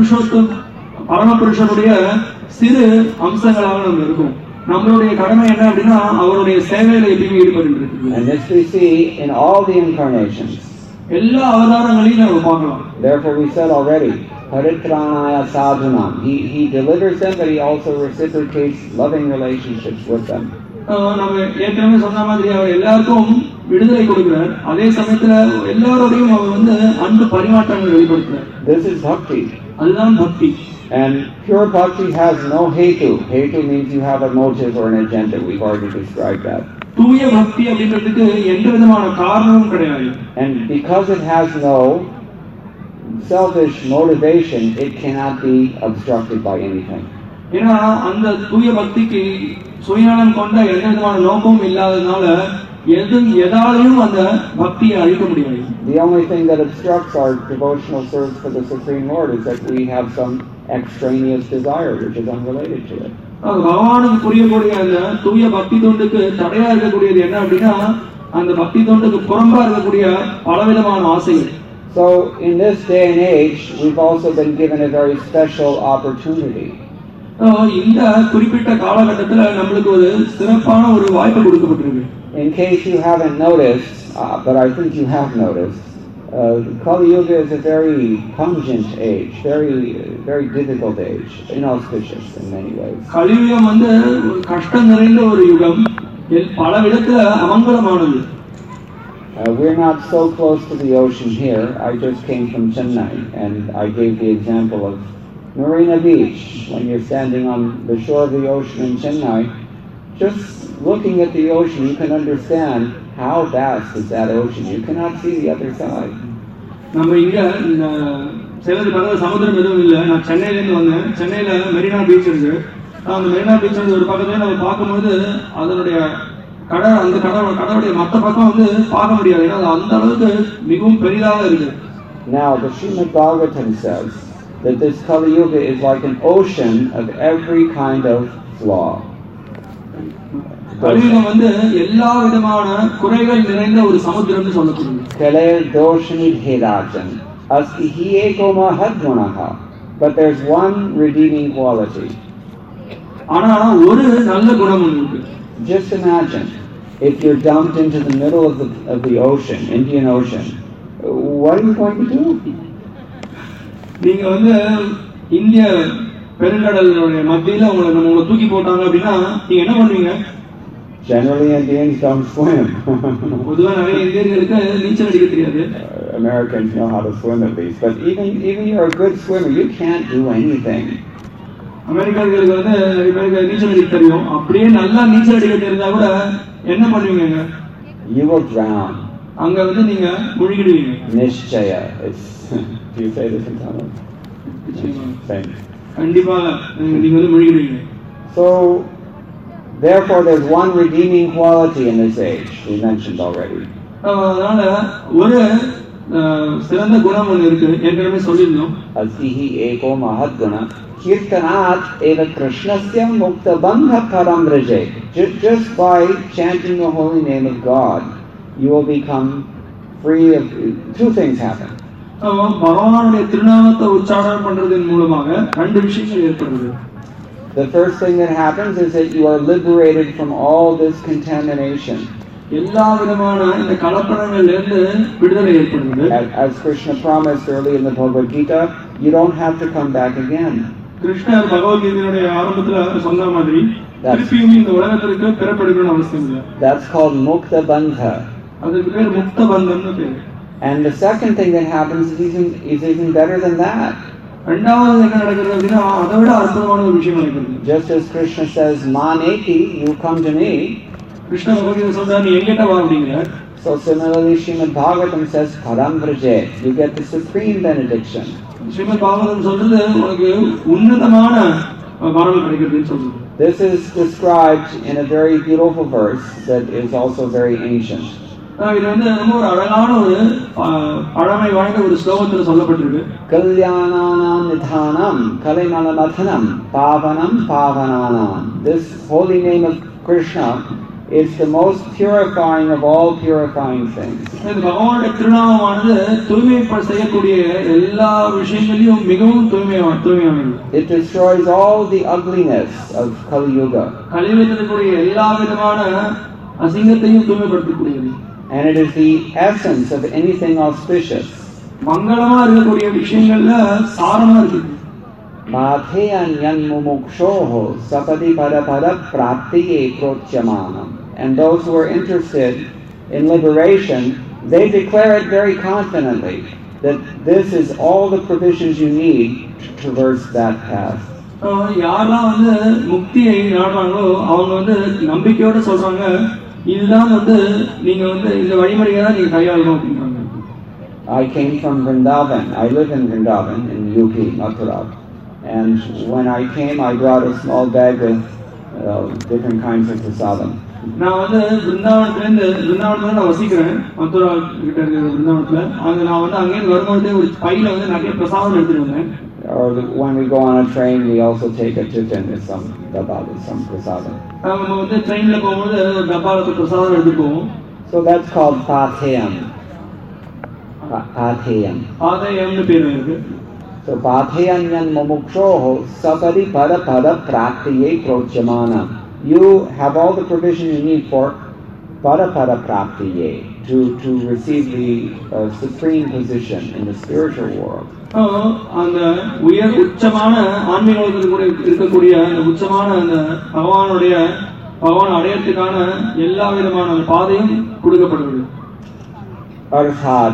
பரமபுருஷனுடைய சிறு அம்சங்களாக நம்ம இருக்கோம். நம்மளுடைய கடமை என்ன அப்படின்னா அவருடைய சேவையில எப்பயுமே ஈடுபட்டு இருக்கிறது. And this we see in all the incarnations. எல்லா அவதாரங்களையும் நம்ம பார்க்கலாம். Therefore we said already, paritranaya sadhunam. He delivers them, but he also reciprocates loving relationships with them. நம்ம ஏற்கனவே சொன்ன மாதிரி அவர் எல்லாருக்கும் விடுதலை கொடுக்கிறார். அதே சமயத்துல எல்லாரோடையும் அவர் அன்பு பரிமாற்றங்கள் வெளிப்படுத்துறார். This is bhakti. அதுதான் பக்தி. And pure bhakti has no hetu. Hetu means you have a motive or an agenda. We've already described that. தூய பக்தி அப்படின்றதுக்கு எந்த விதமான காரணமும் கிடையாது. And because it has no selfish motivation, it cannot be obstructed by anything. ஏன்னா அந்த தூய பக்திக்கு சுயநலம் கொண்ட எந்த விதமான நோக்கமும் இல்லாததுனால எதாலையும் அந்த பக்தியை அழிக்க முடியாது. The only thing that obstructs our devotional service for the Supreme Lord is that we have some extraneous desire which is unrelated to it. பகவானுக்கு புரியக்கூடிய அந்த தூய பக்தி தொண்டுக்கு தடையா இருக்கக்கூடியது என்ன அப்படின்னா அந்த பக்தி தொண்டுக்கு புறம்பா இருக்கக்கூடிய பலவிதமான ஆசைகள். So in this day and age, we've also been given a very special opportunity. இந்த குறிப்பிட்ட காலகட்டத்துல நம்மளுக்கு ஒரு சிறப்பான ஒரு வாய்ப்பு கொடுக்கப்பட்டிருக்கு. In case you haven't noticed, but I think you have noticed, Kali Yuga is a very pungent age, very difficult age, inauspicious in many ways. கலியுகம் கஷ்டம் நிறைந்த ஒரு யுகம், பல விதத்துல அமங்கலமானது. We're not so close to the ocean here. I just came from Chennai, and I gave the example of Marina Beach. When you're standing on the shore of the ocean in Chennai, just looking at the ocean, you can understand how vast is that ocean. You cannot see the other side. நம்ம இங்க இந்த சேலத்துக்காக சமுத்திரம் எதுவும் இல்லை. நான் சென்னையிலேருந்து வந்தேன். சென்னையில Marina beach இருக்கு. அந்த மெரினா பீச் ஒரு பக்கத்துல நம்ம பார்க்கும்போது அதனுடைய அந்த கடவுளுடைய மற்ற பக்கம் வந்து பார்க்க முடியாது. ஏன்னா அது அந்த அளவுக்கு மிகவும் பெரிதாக இருக்கு. Now the Srimad Bhagavatam says that this Kali Yuga is like an ocean of every kind of flaw. கலியுகம் வந்து எல்லா விதமான குறைகள் நிறைந்த ஒரு சமுத்திரம்னு சொல்லப்படுது. Kaler doshanidhirajan asti hi eko mahadgunaha, but there's one redeeming quality. ஆனா ஒரு நல்ல குணம் இருக்கு. Just imagine if you're dumped into the middle of the ocean, Indian Ocean, what are you going to do? நீங்க வந்து இந்திய பெருங்கடலுடைய மத்தியில உங்களை தூக்கி போட்டாங்க அப்படின்னா நீங்க என்ன பண்ணுவீங்க? Generally Indians don't swim. பொதுவா நிறைய இந்தியர்களுக்கு நீச்சல் அடிக்க தெரியாது. Americans know how to swim at least, but even you're a good swimmer, you can't do anything. அமெரிக்கர்களுக்கு வந்து நிறைய பேருக்கு நீச்சல் அடிக்க தெரியும். அப்படியே நல்லா நீச்சல் அடிக்க தெரிஞ்சா கூட என்ன பண்ணுவீங்க? You will drown. அங்க வந்து நீங்க முழுகிடுவீங்க. Nishchaya. Do you say this in Tamil? Same. கண்டிப்பா நீங்க வந்து முழுகிடுவீங்க. So therefore there's one redeeming quality in this age we mentioned already. அதனால ஒரு சிறந்த குணம் ஒன்று இருக்கு, ஏற்கனவே சொல்லியிருந்தோம். Asihi eko mahadguna kirtanat eva krishnasya mukta bandha param vraje. Just by chanting the holy name of God, you will become free of two things happen. பகவானுடைய திருநாமத்தை உச்சாரணம் பண்றதன் மூலமாக ரெண்டு விஷயங்கள் ஏற்படுது. The first thing that happens is that you are liberated from all this contamination. எல்லா விதமான இந்த கலப்படங்கள்ல இருந்து விடுதலை ஏற்படுது. As Krishna promised early in the Bhagavad Gita, you don't have to come back again. கிருஷ்ணர் பகவத்கீதையுடைய ஆரம்பத்துல சொன்ன மாதிரி திருப்பியும் இந்த உலகத்திற்கு பிறப்பெடுக்கணும்னு அவசியம் இல்லை. That's called mukta bandha. அதுக்கு பேர் முக்த பந்தம்னு பேரு. And the second thing that happens is even better than that. ரெண்டாவது என்ன நடக்குது அப்படின்னா அதை விட அற்புதமான ஒரு விஷயம் நடக்குது. Just as Krishna says, "Maneti, you come to me." Krishna Bhagavad Gita சொல்றாரு, நீ எங்கிட்ட வா அப்படிங்கிறார். So similarly, Srimad Bhagavatam says, "Param vraje." You get the supreme benediction. Srimad Bhagavatam சொல்றது உனக்கு உன்னதமான வரவு கிடைக்குதுன்னு சொல்றது. This is described in a very beautiful verse that is also very ancient. இது வந்து ரொம்ப ஒரு அழகான ஒரு பழமை வாய்ந்த ஒரு ஸ்லோகத்துல சொல்லப்பட்டிருக்கு. Kalyananam nidhanam kalimanamatanam pavanam pavananam. This holy name of Krishna is the most purifying of all purifying things. இந்த பகவானுடைய திருநாமமானது தூய்மை செய்யக்கூடிய எல்லா விஷயங்களையும் மிகவும் தூய்மையானது. It destroys all the ugliness of Kali Yuga. கலியுகத்தில் இருக்கக்கூடிய எல்லா விதமான அசிங்கத்தையும் தூய்மைப்படுத்தக்கூடியது. And it is the essence of anything auspicious. மங்களமா இருக்கக்கூடிய விஷயங்கள்ல சாரமா இருக்குது. Bhatheyanyan mumukshoho sapadi parapada praptiye prochyamanam. And those who are interested in liberation, they declare it very confidently that this is all the provisions you need to traverse that path. யாரெல்லாம் வந்து முக்தியை நாடுறாங்களோ அவங்க வந்து நம்பிக்கையோட சொல்றாங்க, இதுதான் வந்து நீங்க வந்து இந்த வழிமுறையை தான் நீங்க கையாளணும் அப்படின்றாங்க. I came from Vrindavan. I live in Vrindavan in UP, Mathura. And when I came, I brought a small bag with different kinds of prasadam. நான் வந்து விருந்தாவனத்துல நான் வசிக்கிறேன், மதுரா கிட்ட இருக்கிற விருந்தாவனத்துல. அங்க நான் வந்து அங்கேயிருந்து வரும்போது ஒரு பையில வந்து நிறைய பிரசாதம் எடுத்துட்டு வந்தேன். Or when we go on a train, we also take a tiffin with some dabba with some prasadam. நம்ம வந்து ட்ரெயின்ல போகும்போது ஒரு டப்பால பிரசாதம் எடுத்துட்டு போவோம். So that's called patheyam. Patheyam. பாதயம்னு பேர் இருக்கு. So patheyanyan mumukshoho sapadi pada praptiye prochyamanam. You have all the provision you need for pada praptiye to receive the supreme position in the spiritual world. அந்த உயர் உச்சமான ஆன்மீகத்தில் கூட இருக்கக்கூடிய அந்த உச்சமான அந்த பகவான் அடையறதுக்கான எல்லா விதமான பாதையும் கொடுக்கப்படுகிறது. Arthat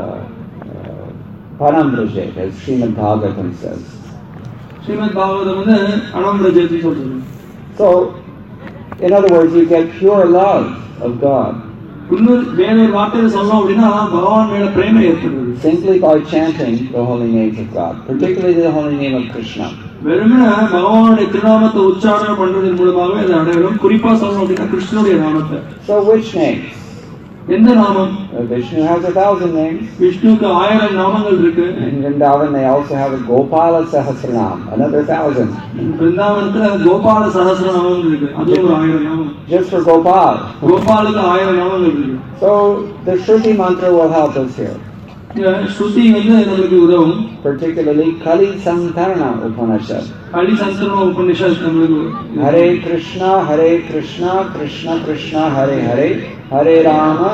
param vraje, as Srimad Bhagavatam says. Srimad Bhagavatam வந்து அனம் பிரஜேதி சொல்றது. So, in other words, you get pure love of God. வேற ஒரு வார்த்தையில சொல்லணும் அப்படின்னா பகவான் மேல பிரேமை ஏற்படுது. Simply by chanting the holy names of God, particularly the holy name of Krishna. வெறுமனே பகவானுடைய திருநாமத்தை உச்சாரணம் பண்றதன் மூலமாகவே அதை அடையணும். குறிப்பா சொல்லணும் அப்படின்னா கிருஷ்ணனுடைய நாமத்தை. So which names? எந்த நாமம்? Vishnu has 1,000 names. விஷ்ணுக்கு 1000 நாமங்கள் இருக்கு. In Vrindavan they also have a Gopala Sahasranam, another 1,000. பிருந்தாவனத்துல கோபால சஹஸ்ரநாமம் இருக்கு, அது ஒரு 1000 நாமம். Just for Gopal. கோபாலுக்கு 1000 நாமங்கள் இருக்கு. So the Shruti mantra will help us here. ஸ்ருதி நமக்கு உதவும். Particularly Kali Sankarana Upanishad. கலி சங்கரன உபநிஷத் நம்மளுக்கு. Hare Krishna, Krishna Krishna, Hare Hare, Hare Rama,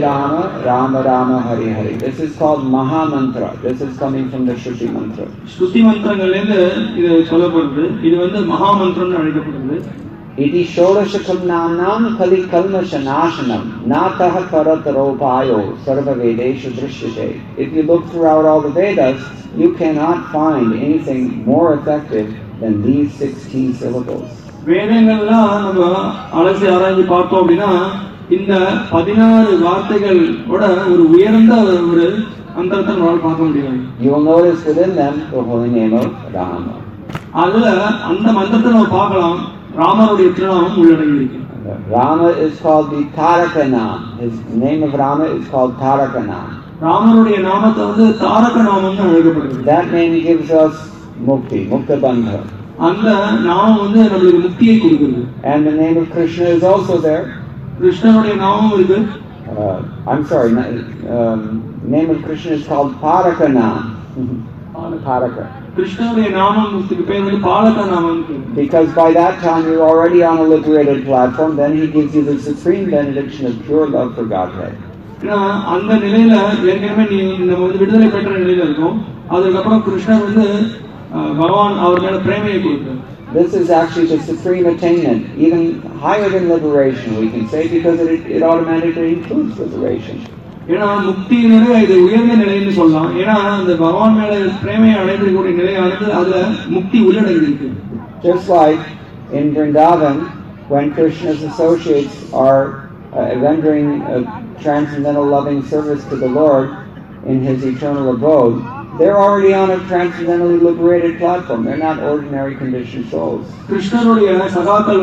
Rama Rama, Hare Hare. This is called Maha Mantra. This is coming from the Shruti mantra. ஸ்ருதி மந்திரங்கள்ல இது சொல்லப்படுது. இது மகா மந்திரம்னு அழைக்கப்படுது. Iti Shodashakam Namnam Kali Kalmasha Nashanam Nataha Karataropayo Sarva Vedeshu Drishyate. If you look throughout all the Vedas, you cannot find anything more effective than these 16 syllables. வேதங்கள்லாம் நம்ம அலசி ஆராய்ச்சி பார்த்தோம் அப்படின்னா இந்த 16 வார்த்தைகளோட ஒரு உயர்ந்த ஒரு மந்திரத்தை நம்மளால பார்க்க முடியாது. You will notice within them the holy name of Rama. அதுல அந்த மந்திரத்தை நம்ம பார்க்கலாம். ராமருடைய திருநாமம் உள்ளடங்கி இருக்கு. Rama is called the Taraka Nam. His name of Rama is called Taraka Nam. ராமருடைய நாமத்தை தாரக நாமம்னு அழைக்கப்படுது. That name gives us mukti, mukta bandha. அந்த நாமம் நம்மளுக்கு முக்தியை கொடுக்குது. And the name of Krishna is also there. கிருஷ்ணனுடைய நாமம் இருக்கு. I'm sorry, name of Krishna is called Paraka Nam. Paraka. கிருஷ்ணனுடைய நாமத்துக்கு பேர் பாலக நாமம். Because by that time you're already on a liberated platform, then he gives you the supreme benediction of pure love for Godhead. அந்த நிலையில ஏற்கனவே நம்ம விடுதலை பெற்ற நிலையில இருக்கோம். அதுக்கப்புறம் கிருஷ்ணர் பகவான் அவர் மேல பிரேமையை கொடுக்கிறார். This is actually the supreme attainment, even higher than liberation, we can say, because it automatically includes liberation. ஏன்னா முக்தியினரே இது உயர்ந்த நிலைன்னு சொல்லலாம். ஏன்னா அந்த பகவான் மேல பிரேமையை அடையக்கூடிய நிலையானது அதுல முக்தி உள்ளடங்கி இருக்கு. Just like in Vrindavan, when Krishna's associates are rendering a transcendental loving service to the Lord in his eternal abode, they're already on a transcendentally liberated platform. They're not ordinary conditioned souls. கிருஷ்ணருடைய சகாக்கள்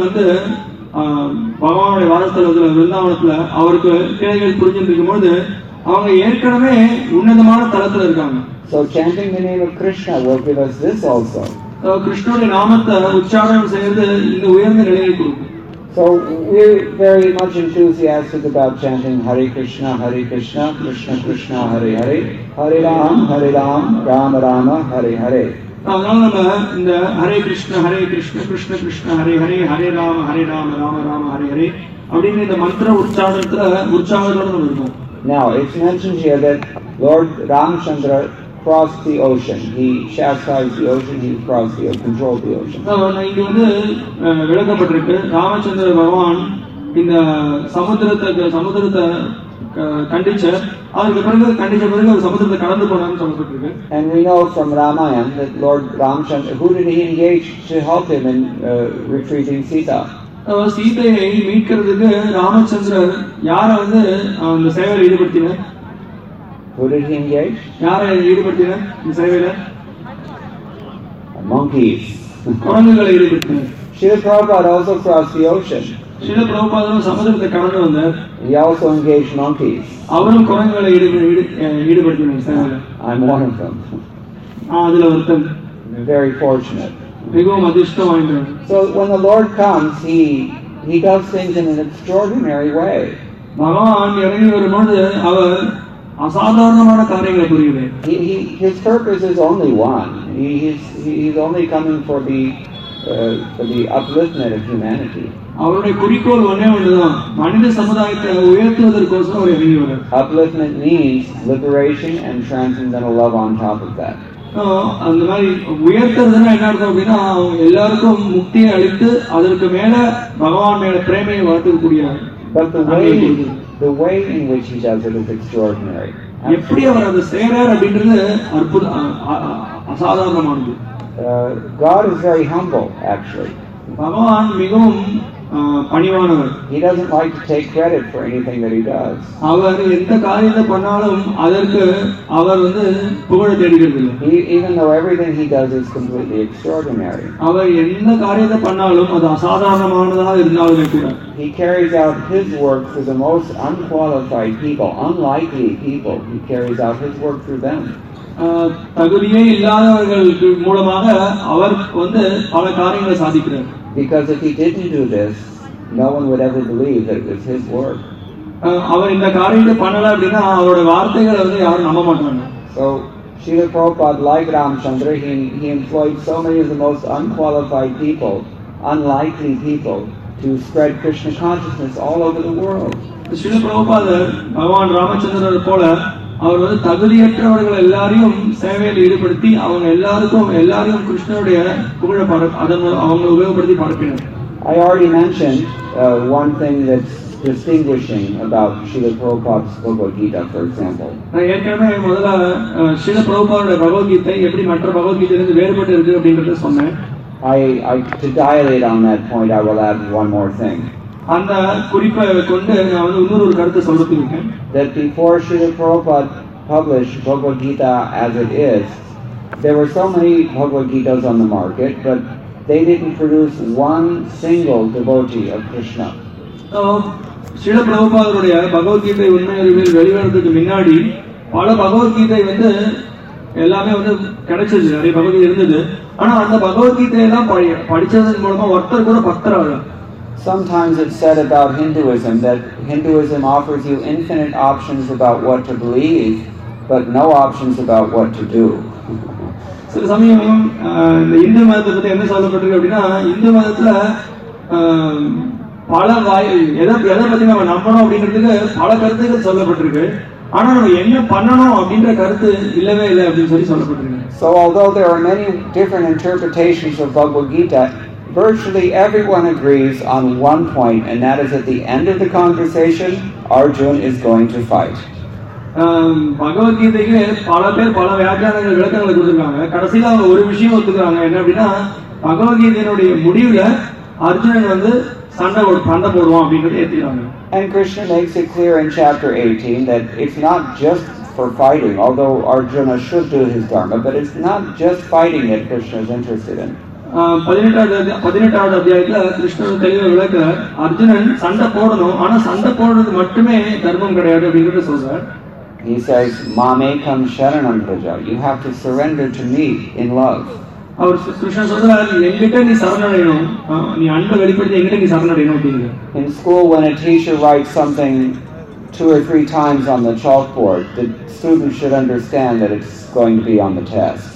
பகவானுடைய வாசஸ்தலத்துல விருந்தாவனத்துல அவருக்கு கிளைகள் புரிஞ்சிருக்கும் போது அவங்க ஏற்கனவே உன்னதமான தளத்துல இருக்காங்க. So chanting the name of Krishna will give us this also. கிருஷ்ணனுடைய நாமத்தை உச்சாரணம் செய்யறது இந்த உயர்ந்த நிலையை கொடுக்கும். So we're very much enthusiastic about chanting Hare Krishna, Krishna Krishna, Hare Hare, Hare Ram, Rama Rama, Hare Hare. அதனால நம்ம இந்த ஹரே கிருஷ்ண கிருஷ்ண கிருஷ்ண ஹரே ஹரே, ஹரே ராம ராம ராம ஹரே ஹரே அப்படின்னு இந்த மந்திர உற்சாகத்தோட நம்ம இருக்கோம். Now it's mentioned here that Lord Ramchandra crossed the ocean. He chastised the ocean, he crossed the ocean, controlled the ocean. இங்க விளக்கப்பட்டிருக்கு ராமச்சந்திர பகவான் இந்த சமுத்திரத்தை கண்டிச்சார். அதுக்கு பிறகு கண்டிச்ச பிறகு சமுத்திரத்தை கடந்து போனான்னு சொல்லப்பட்டிருக்கு. And we know from Ramayana that Lord Ramchandra, who did he engage to help him in retrieving Sita? சீதையை மீட்கிறதுக்கு ராமச்சந்திரர் யார அந்த சேவையில் ஈடுபடுத்தினார்? Who did he engage? யாரை ஈடுபடுத்தினார் இந்த சேவையில? Monkeys. குரங்குகளை ஈடுபடுத்தினார். Srila Prabhupada also crossed the ocean. Srila பிரபுபாதரும் சமுத்திரத்தை கடந்து வந்தார். He also engaged monkeys. அவரும் குரங்குகளை ஈடுபடுத்தினார் சேவையில. I'm one of them. அதுல ஒருத்தன். Very fortunate. மிகவும் அதிர்ஷ்டம் வாய்ந்தவர். So when the Lord comes, he does things in an extraordinary way. பகவான் இறங்கி வரும்போது அவர் அசாதாரணமான காரியங்களை புரியுது. His purpose is only one. He's only coming for the upliftment of humanity. அவருடைய குறிக்கோள் ஒன்றுதான், மனித சமுதாயத்தை உயர்த்துவதற்கோசரம் அவர் இறங்கி வரார். Upliftment means liberation and transcendental love on top of that. அந்த மாதிரி உயர்த்துறதுன்னா என்ன அர்த்தம் அப்படின்னா அவங்க எல்லாருக்கும் முக்தியை அளித்து அதற்கு மேல பகவான் மேல பிரேமையை வளர்த்துக்கூடிய. But the way in which he does it is extraordinary. எப்படி அவர் அதை செய்யறார் அப்படின்றது அசாதாரணமானது. God is very humble, actually. பகவான் மிகவும் பணிவானவர். He doesn't like to take credit for anything that he does. அவர் எந்த காரியத்தை பண்ணாலும் அதற்கு அவர் புகழ தேடுகிறது இல்லை. Even though everything he does is completely extraordinary. அவர் எந்த காரியத்தை பண்ணாலும் அது அசாதாரணமானதாக இருந்தாலுமே கூட He carries out his work through the most unqualified people, unlikely people. He carries out his work through them. தகுதியே இல்லாதவர்கள் மூலமாக அவர் பல காரியங்களை சாதிக்கிறார். Because if he didn't do this, no one would ever believe that it was his work. அவர் இந்த காரியத்தை பண்ணல அப்படின்னா அவரோட வார்த்தைகளை யாரும் நம்ப மாட்டாங்க. So Srila Prabhupada, like Ramchandra, he employed so many of the most unqualified people, unlikely people, to spread Krishna consciousness all over the world. Srila பிரபுபாதர் பகவான் ராமச்சந்திரர் போல அவர் தகுதியற்றவர்கள் எல்லாரையும் சேவையில் ஈடுபடுத்தி அவங்க எல்லாரையும் கிருஷ்ணனுடைய புகழ அவங்க உபயோகப்படுத்தி பரப்பினார். I already mentioned one thing that's distinguishing about Srila Prabhupada's Bhagavad Gita, for example. நான் ஏற்கனவே முதல்ல ஸ்ரீல பிரபுபாதோட பகவத்கீதை எப்படி மற்ற பகவத்கீதையிலிருந்து வேறுபட்டு இருக்கு அப்படின்றத சொன்னேன். To dilate on that point, I will add one more thing. அந்த குறிப்பை கொண்டு நான் இன்னொரு கருத்தை சொல்லிருக்கேன். That before Srila Prabhupada published Bhagavad Gita as it is, there were so many Bhagavad Gitas on the market, but they didn't produce one single devotee of Krishna. Srila பிரபுபாதருடைய Bhagavad Gita உண்மை அறிவியல் வெளிவரதுக்கு முன்னாடி பல பகவத்கீதை எல்லாமே கிடைச்சது, நிறைய பகவத்கீதை இருந்தது. ஆனா அந்த பகவத்கீதை எல்லாம் படிச்சதன் மூலமா ஒருத்தர் கூட பக்தராக. Sometimes it's said about Hinduism that Hinduism offers you infinite options about what to believe, but no options about what to do. சில சமயம் இந்த இந்து மதத்தை பத்தி என்ன சொல்லப்பட்டிருக்கு அப்படின்னா, இந்து மதத்துல பல எதை பத்தி நம்ம நம்பணும் அப்படின்றதுக்கு பல கருத்துக்கள் சொல்லப்பட்டிருக்கு. ஆனா நம்ம என்ன பண்ணணும் அப்படின்ற கருத்து இல்லவே இல்லை அப்படின்னு சொல்லப்பட்டிருக்கு. So although there are many different interpretations of Bhagavad Gita, virtually everyone agrees on one point, and that is at the end of the conversation, Arjuna is going to fight. பகவத்கீதைக்கு பல பேர் பல வியாக்கியானங்கள் விளக்கங்களை கொடுத்திருக்காங்க. கடைசியில அவங்க ஒரு விஷயம் ஒத்துக்கிறாங்க, என்ன அப்படின்னா பகவத்கீதையினுடைய முடிவுல அர்ஜுனன் சண்டை போடுவான் அப்படின்றத ஏத்துக்கிறாங்க. And Krishna makes it clear in chapter 18 that it's not just for fighting, although Arjuna should do his dharma, but it's not just fighting that Krishna is interested in. 18வது அத்தியாயத்துல கிருஷ்ணன் தெளிவாக விளக்குறார், அர்ஜுனன் சண்டை போடணும், ஆனா சண்டை போடுறது மட்டுமே தர்மம் கிடையாது அப்படிங்கறத சொல்றார். He says, "Mamekam sharanam praja." You have to surrender to me in love. அவர் கிருஷ்ணன் சொல்றார், என்கிட்ட நீ சரணடையணும், நீ அன்பை வெளிப்படுத்தி என்கிட்ட நீ சரணடையணும் அப்படிங்கிற. In school, when a teacher writes something 2 or 3 times on the chalkboard, the student should understand that it's going to be on the test.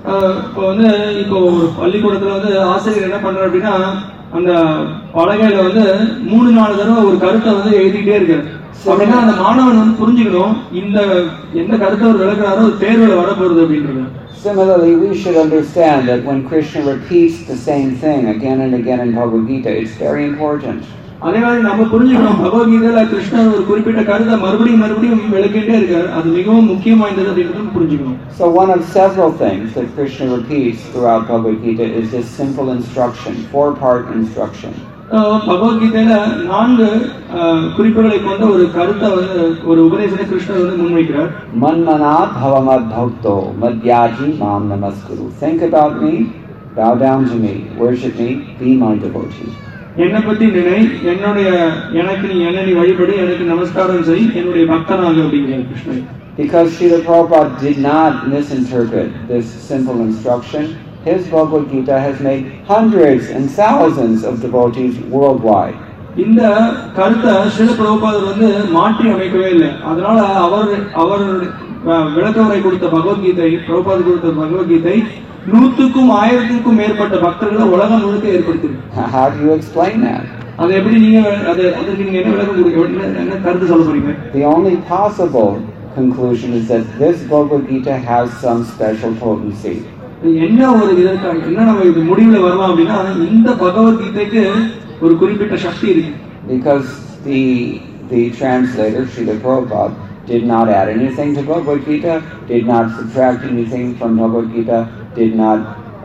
இப்போ ஒரு பள்ளிக்கூடத்துல ஆசிரியர் என்ன பண்றாரு அப்படின்னா, அந்த பலகையில 3-4 தடவை ஒரு கருத்தை எழுதிக்கிட்டே இருக்காரு. அப்படின்னா அந்த மாணவன் புரிஞ்சுக்கணும், இந்த எந்த கருத்தை அவர் விளக்குறாரோ தேர்வுல வரப்போறது அப்படின்றது. Similarly, we should understand that when Krishna repeats the same thing again and again in Bhagavad Gita, it's very important. அதே மாதிரி நம்ம புரிஞ்சுக்கணும், பகவத்கீதையில கிருஷ்ணன் ஒரு குறிப்பிட்ட கருத்தை மறுபடியும் விளக்கிட்டே இருக்காரு, அது மிகவும் முக்கியம் வாய்ந்தது அப்படின்றது புரிஞ்சுக்கணும். So one of several things that Krishna repeats throughout Bhagavad Gita is this simple instruction, 4-part instruction. பகவத்கீதையில 4 குறிப்புகளை கொண்ட ஒரு கருத்தை ஒரு உபதேசத்தை கிருஷ்ணர் முன்வைக்கிறார். Manmana bhavamad bhakto madhyaji mam namaskuru. Think about me, bow down to me, worship me, be my devotee. என்னை பத்தி நினை, எனக்கு நீ வழிபடு, எனக்கு நமஸ்காரம் செய், என்னுடைய பக்தனாக அப்படிங்கிறார் Krishnan. Because Srila Prabhupada did not misinterpret this simple instruction, his Bhagavad Gita has made hundreds and thousands of devotees worldwide. இந்த கருத்தை ஸ்ரீல பிரபுபாதர் மாற்றி அமைக்கவே இல்லை. அதனால அவர் விளக்கவுரை கொடுத்த பகவத்கீதை, பிரபுபாதர் கொடுத்த பகவத்கீதை 100க்கும் 1000க்கும் மேற்பட்ட பக்தர்களை உலகம் முழுக்க ஏற்படுத்திருக்கு. How do you explain that? அது எப்படி அதுக்கு நீங்க என்ன விளக்கம் கொடுக்க, என்ன கருத்து சொல்ல போறீங்க? The only possible conclusion is that this Bhagavad Gita has some special potency. என்ன நம்ம இது முடிவுல வரலாம் அப்படின்னா, இந்த பகவத்கீதைக்கு ஒரு குறிப்பிட்ட சக்தி இருக்கு. Because the translator Srila Prabhupada did not add anything to Bhagavad Gita, did not subtract anything from Bhagavad Gita, did not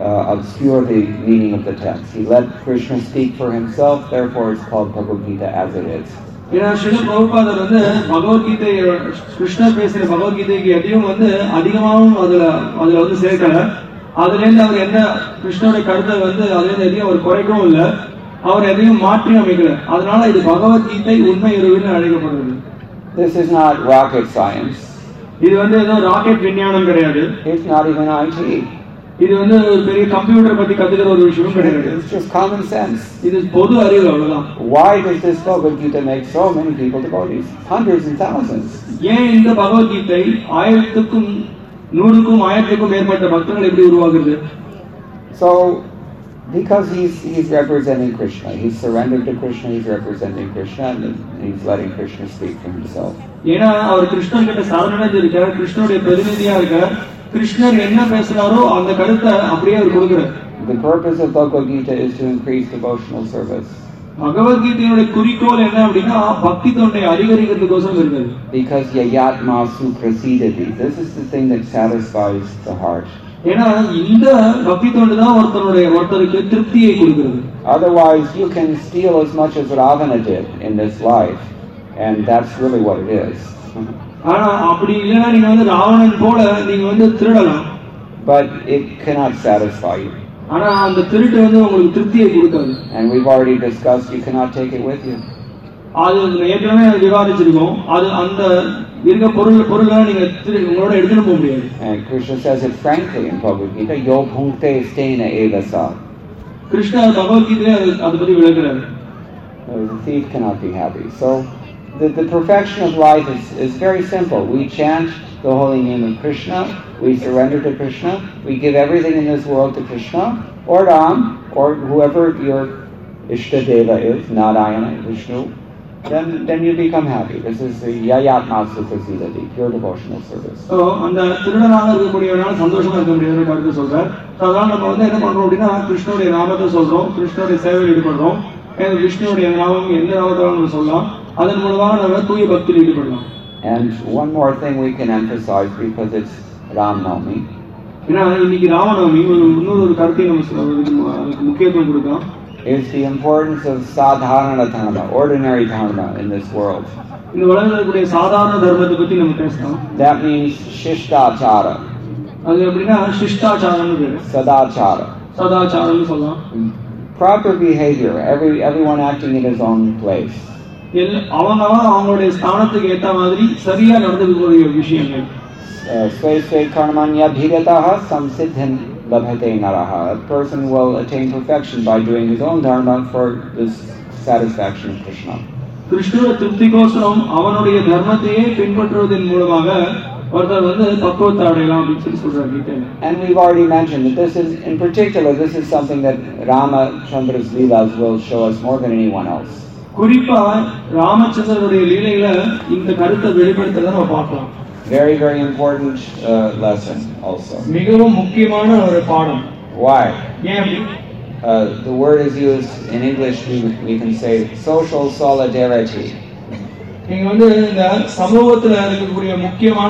obscure the meaning of the text. He let Krishna speak for himself, therefore it's called Bhagavad Gita as it is. ஏன்னா ஸ்ரீல பிரபுபாதர் வந்து பகவத்கீதை கிருஷ்ணர் பேசுற பகவத்கீதைக்கு எதையும் வந்து அதிகமாகவும் அதுல வந்து சேர்க்கல. அதுல இருந்து அவர் என்ன கிருஷ்ணனுடைய கருத்தை வந்து அதுல இருந்து எதையும் அவர் குறைக்கவும் இல்லை, அவர் எதையும் மாற்றி அமைக்கல. அதனால இது பகவத்கீதை உண்மை உருவில் அழைக்கப்படுறது. This is not rocket science. இது வந்து ஏதோ ராக்கெட் விஞ்ஞானம் கிடையாது. It's not even IT. இது வந்து ஒரு பெரிய கம்ப்யூட்டர் பத்தி கத்துக்கிற ஒரு விஷயம் கிடையாது. It's just common sense. இது பொது அறிவு அவ்வளவுதான். Why does this Bhagavad Gita make so many people devotees? Hundreds and thousands. ஏன் இந்த பகவத்கீதை 1000க்கும் 100க்கும் 1000க்கும் மேற்பட்ட பக்தர்கள் எப்படி உருவாகுது? So, because he's representing Krishna, he's surrendered to Krishna, he's representing Krishna, and he's letting Krishna speak for himself. ஏன்னா அவர் கிருஷ்ணன் கிட்ட சரணடைஞ்சிருக்கார், கிருஷ்ணனுடைய பிரதிநிதியா இருக்கார். கிருஷ்ணர் என்ன பேசுறாரோ அந்த கருத்தை அப்படியே அவர் கொடுக்கிறார். The purpose of Bhagavad Gita is to increase devotional service. பகவத்கீதையோட குறிக்கோள் என்ன அப்படின்னா பக்தி தொண்டை அதிகரிக்கிறதுக்கோசரம் இருக்குது. Because yayatma suprasidati. This is the thing that satisfies the heart. ஏன்னா இந்த பக்தி தொண்டு தான் ஒருத்தருக்கு திருப்தியை கொடுக்கிறது. Otherwise you can steal as much as Ravana did in this life, and that's really what it is. ஆனா அப்படி இல்லைன்னா நீங்க வந்து ராவணன் போல நீங்க வந்து திருடலாம். But it cannot satisfy you. ஆனா அந்த திருட்டு வந்து உங்களுக்கு திருப்தியை கொடுக்காது. And we've already discussed you cannot take it with you. அது ஏற்கனவே விவாதிச்சிருக்கோம். அது அந்த இருக்க பொருள்களை நீங்க உங்களோட எடுத்துட்டு போக முடியாது. And Krishna says it frankly in Bhagavad Gita, yo bhunkte stena evasa. Krishna பகவத்கீதையில அதை பத்தி விளக்குறாரு. The thief cannot be happy. So the perfection of life is very simple. We chant the holy name of Krishna, we surrender to Krishna, we give everything in this world to Krishna, or Ram, or whoever your Ishtadeva is, Narayana, Vishnu, then you become happy. This is the yayatma suprasidati, pure devotional service. So, அந்த திருடனாக இருக்கக்கூடியவனால சந்தோஷமா இருக்க முடியாதுன்னு கருத்து சொல்றார். அதனால நம்ம வந்து என்ன பண்றோம் அப்படின்னா கிருஷ்ணனுடைய நாமத்தை சொல்றோம், கிருஷ்ணனுடைய சேவையில் ஈடுபடுறோம். விஷ்ணுடைய நாமம் எந்த நாமத்தாலும் நம்ம சொல்லலாம். அதன் மூலமாக நம்ம தூய பக்தியில் ஈடுபடலாம். And one more thing we can emphasize because it's Ram Navami. ஏன்னா இன்னைக்கு ராமநவமி இன்னொரு கருத்தை நம்ம அதுக்கு முக்கியத்துவம் கொடுக்கலாம். Is the importance of sadharana dharma, ordinary dharma in this world. இந்த உலகத்தில் இருக்கக்கூடிய சாதாரண தர்மத்தை பத்தி நம்ம பேசலாம். That means shishtachara. அது எப்படின்னா சிஷ்டாச்சாரம்னு பேரு. Sadachara. சதாச்சாரம்னு சொல்லலாம். Proper behavior, everyone acting in his own place. அவங்களுடைய ஸ்தானத்துக்கு ஏற்ற மாதிரி சரியா நடந்துக்கூடிய விஷயங்கள். Sve sve karmanya bhidataha samsiddhim labhate naraha. A person will attain perfection by doing his own dharma for the satisfaction of Krishna. கிருஷ்ணனுடைய திருப்திக்கோசரம் அவனுடைய தர்மத்தையே பின்பற்றுவதன் மூலமாக ஒருத்தர் வந்து பக்குவத்தை அடையலாம் அப்படின்னு சொல்றாரு கீதையில. And we've already mentioned that this is, in particular, this is something that Ramachandra's Leelas will show us more than anyone else. குறிப்பா ராமச்சந்திரனுடைய லீலையில இந்த கருத்தை வெளிப்படுத்துறத நம்ம பார்க்கலாம். Very, very important lesson also. மிகவும் முக்கியமான ஒரு பாடம். Why? ஏன் the word is used in English, we can say social solidarity. நீங்க வந்து இந்த சமூகத்துல இருக்கக்கூடிய முக்கியமா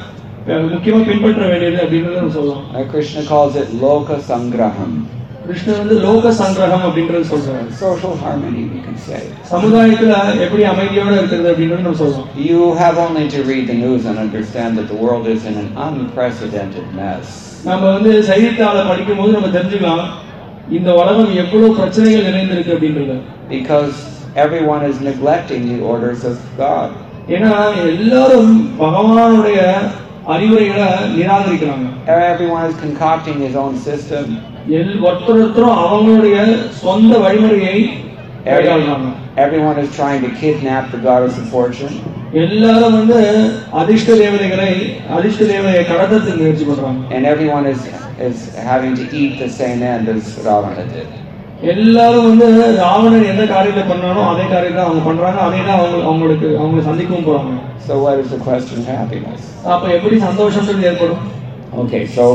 பின்பற்ற வேண்டியது அப்படின்றத சொல்லலாம். Krishna calls it loka sangraham. கிருஷ்ணர் வந்து லோக சங்கிரகம் அப்படின்றது சொல்றாரு. Social harmony, we can say. சமுதாயத்துல எப்படி அமைதியோட இருக்கிறது அப்படின்றது நம்ம சொல்லலாம். You have only to read the news and understand that the world is in an unprecedented mess. நம்ம வந்து செய்தித்தாளை படிக்கும்போது நம்ம தெரிஞ்சுக்கலாம் இந்த உலகம் எவ்வளவு பிரச்சனைகள் நிறைந்திருக்கு அப்படின்றது. Because everyone is neglecting the orders of God. ஏன்னா எல்லாரும் பகவானுடைய அறிவுரைகளை நிராகரிக்கிறாங்க. Everyone is concocting his own system. ஒருத்தரும் அவங்களுடைய சொந்த வழிமுறையை கையாளுறாங்க. Everyone is trying to kidnap the goddess of fortune. எல்லாரும் வந்து அதிர்ஷ்ட தேவதையை கடத்தறதுக்கு முயற்சி பண்றாங்க. And everyone is having to eat the same end as Ravana did. எல்லாரும் வந்து ராவணன் என்ன காரியத்தை பண்ணானோ அதே காரியத்தை அவங்க பண்றாங்க. அதே தான் அவங்க சந்திக்கவும் போறாங்க. So what is the question of happiness? அப்ப எப்படி சந்தோஷம் ஏற்படும்? Okay, so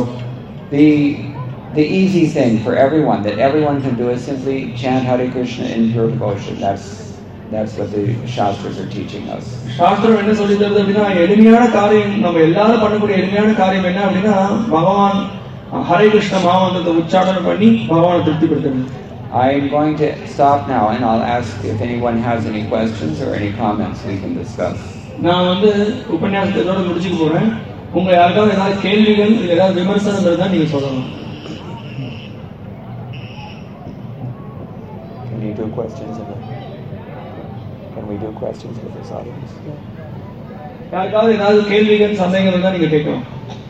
the easy thing for everyone that everyone can do is simply chant Hare Krishna in pure devotion. That's what the Shastras are teaching us. சாஸ்திரம் என்ன சொல்லி தருது அப்படின்னா எளிமையான காரியம் நம்ம எல்லாரும் பண்ணக்கூடிய எளிமையான காரியம் என்ன அப்படின்னா பகவான் ஹரே கிருஷ்ண மகாமந்திரத்தை உச்சாரணம் பண்ணி பகவானை திருப்திப்படுத்துறது. I am going to stop now and I'll ask if anyone has any questions or any comments we can discuss. நான் உபன்யாசத்தை இதோட முடிச்சுக்க போறேன். உங்க யாருக்காவது ஏதாவது கேள்விகள் இல்ல ஏதாவது விமர்சனம் இருந்தா நீங்க சொல்லலாம். Can you do questions in the Can we do questions with this audience? யாருக்காவது ஏதாவது கேள்விகள் சந்தேகங்கள் இருந்தா நீங்க கேட்கலாம்.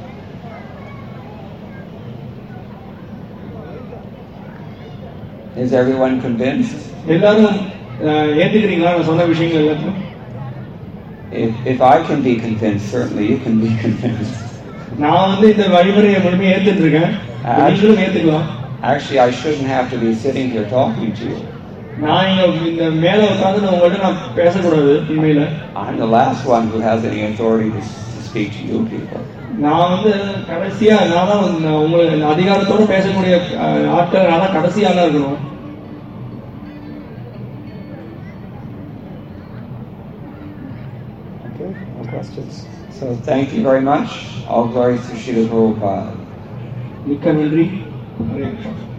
Is everyone convinced? எல்லாரும் ஏத்துக்கிறீங்களா நான் சொன்ன விஷயங்கள் எல்லாத்தையும்? If I can be convinced, certainly you can be convinced. நான் இந்த வழிமுறையை முழுமையாக ஏத்துட்டு இருக்கேன். நீங்களும் ஏத்துக்கலாம். Actually, I shouldn't have to be sitting here talking to you. நான் இந்த மேல உட்கார்ந்து உங்கள்ட்ட நான் பேசக்கூடாது உண்மையில. I'm the last one who has any authority to speak to you people. நான் கடைசியா நான் தான் உங்களுக்கு அதிகாரத்தோட பேசக்கூடிய ஆட்கள் நான் தான் கடைசியா தான் இருக்கணும். Okay, no questions. So thank you very much. All glory to Srila Prabhupada. மிக்க நன்றி.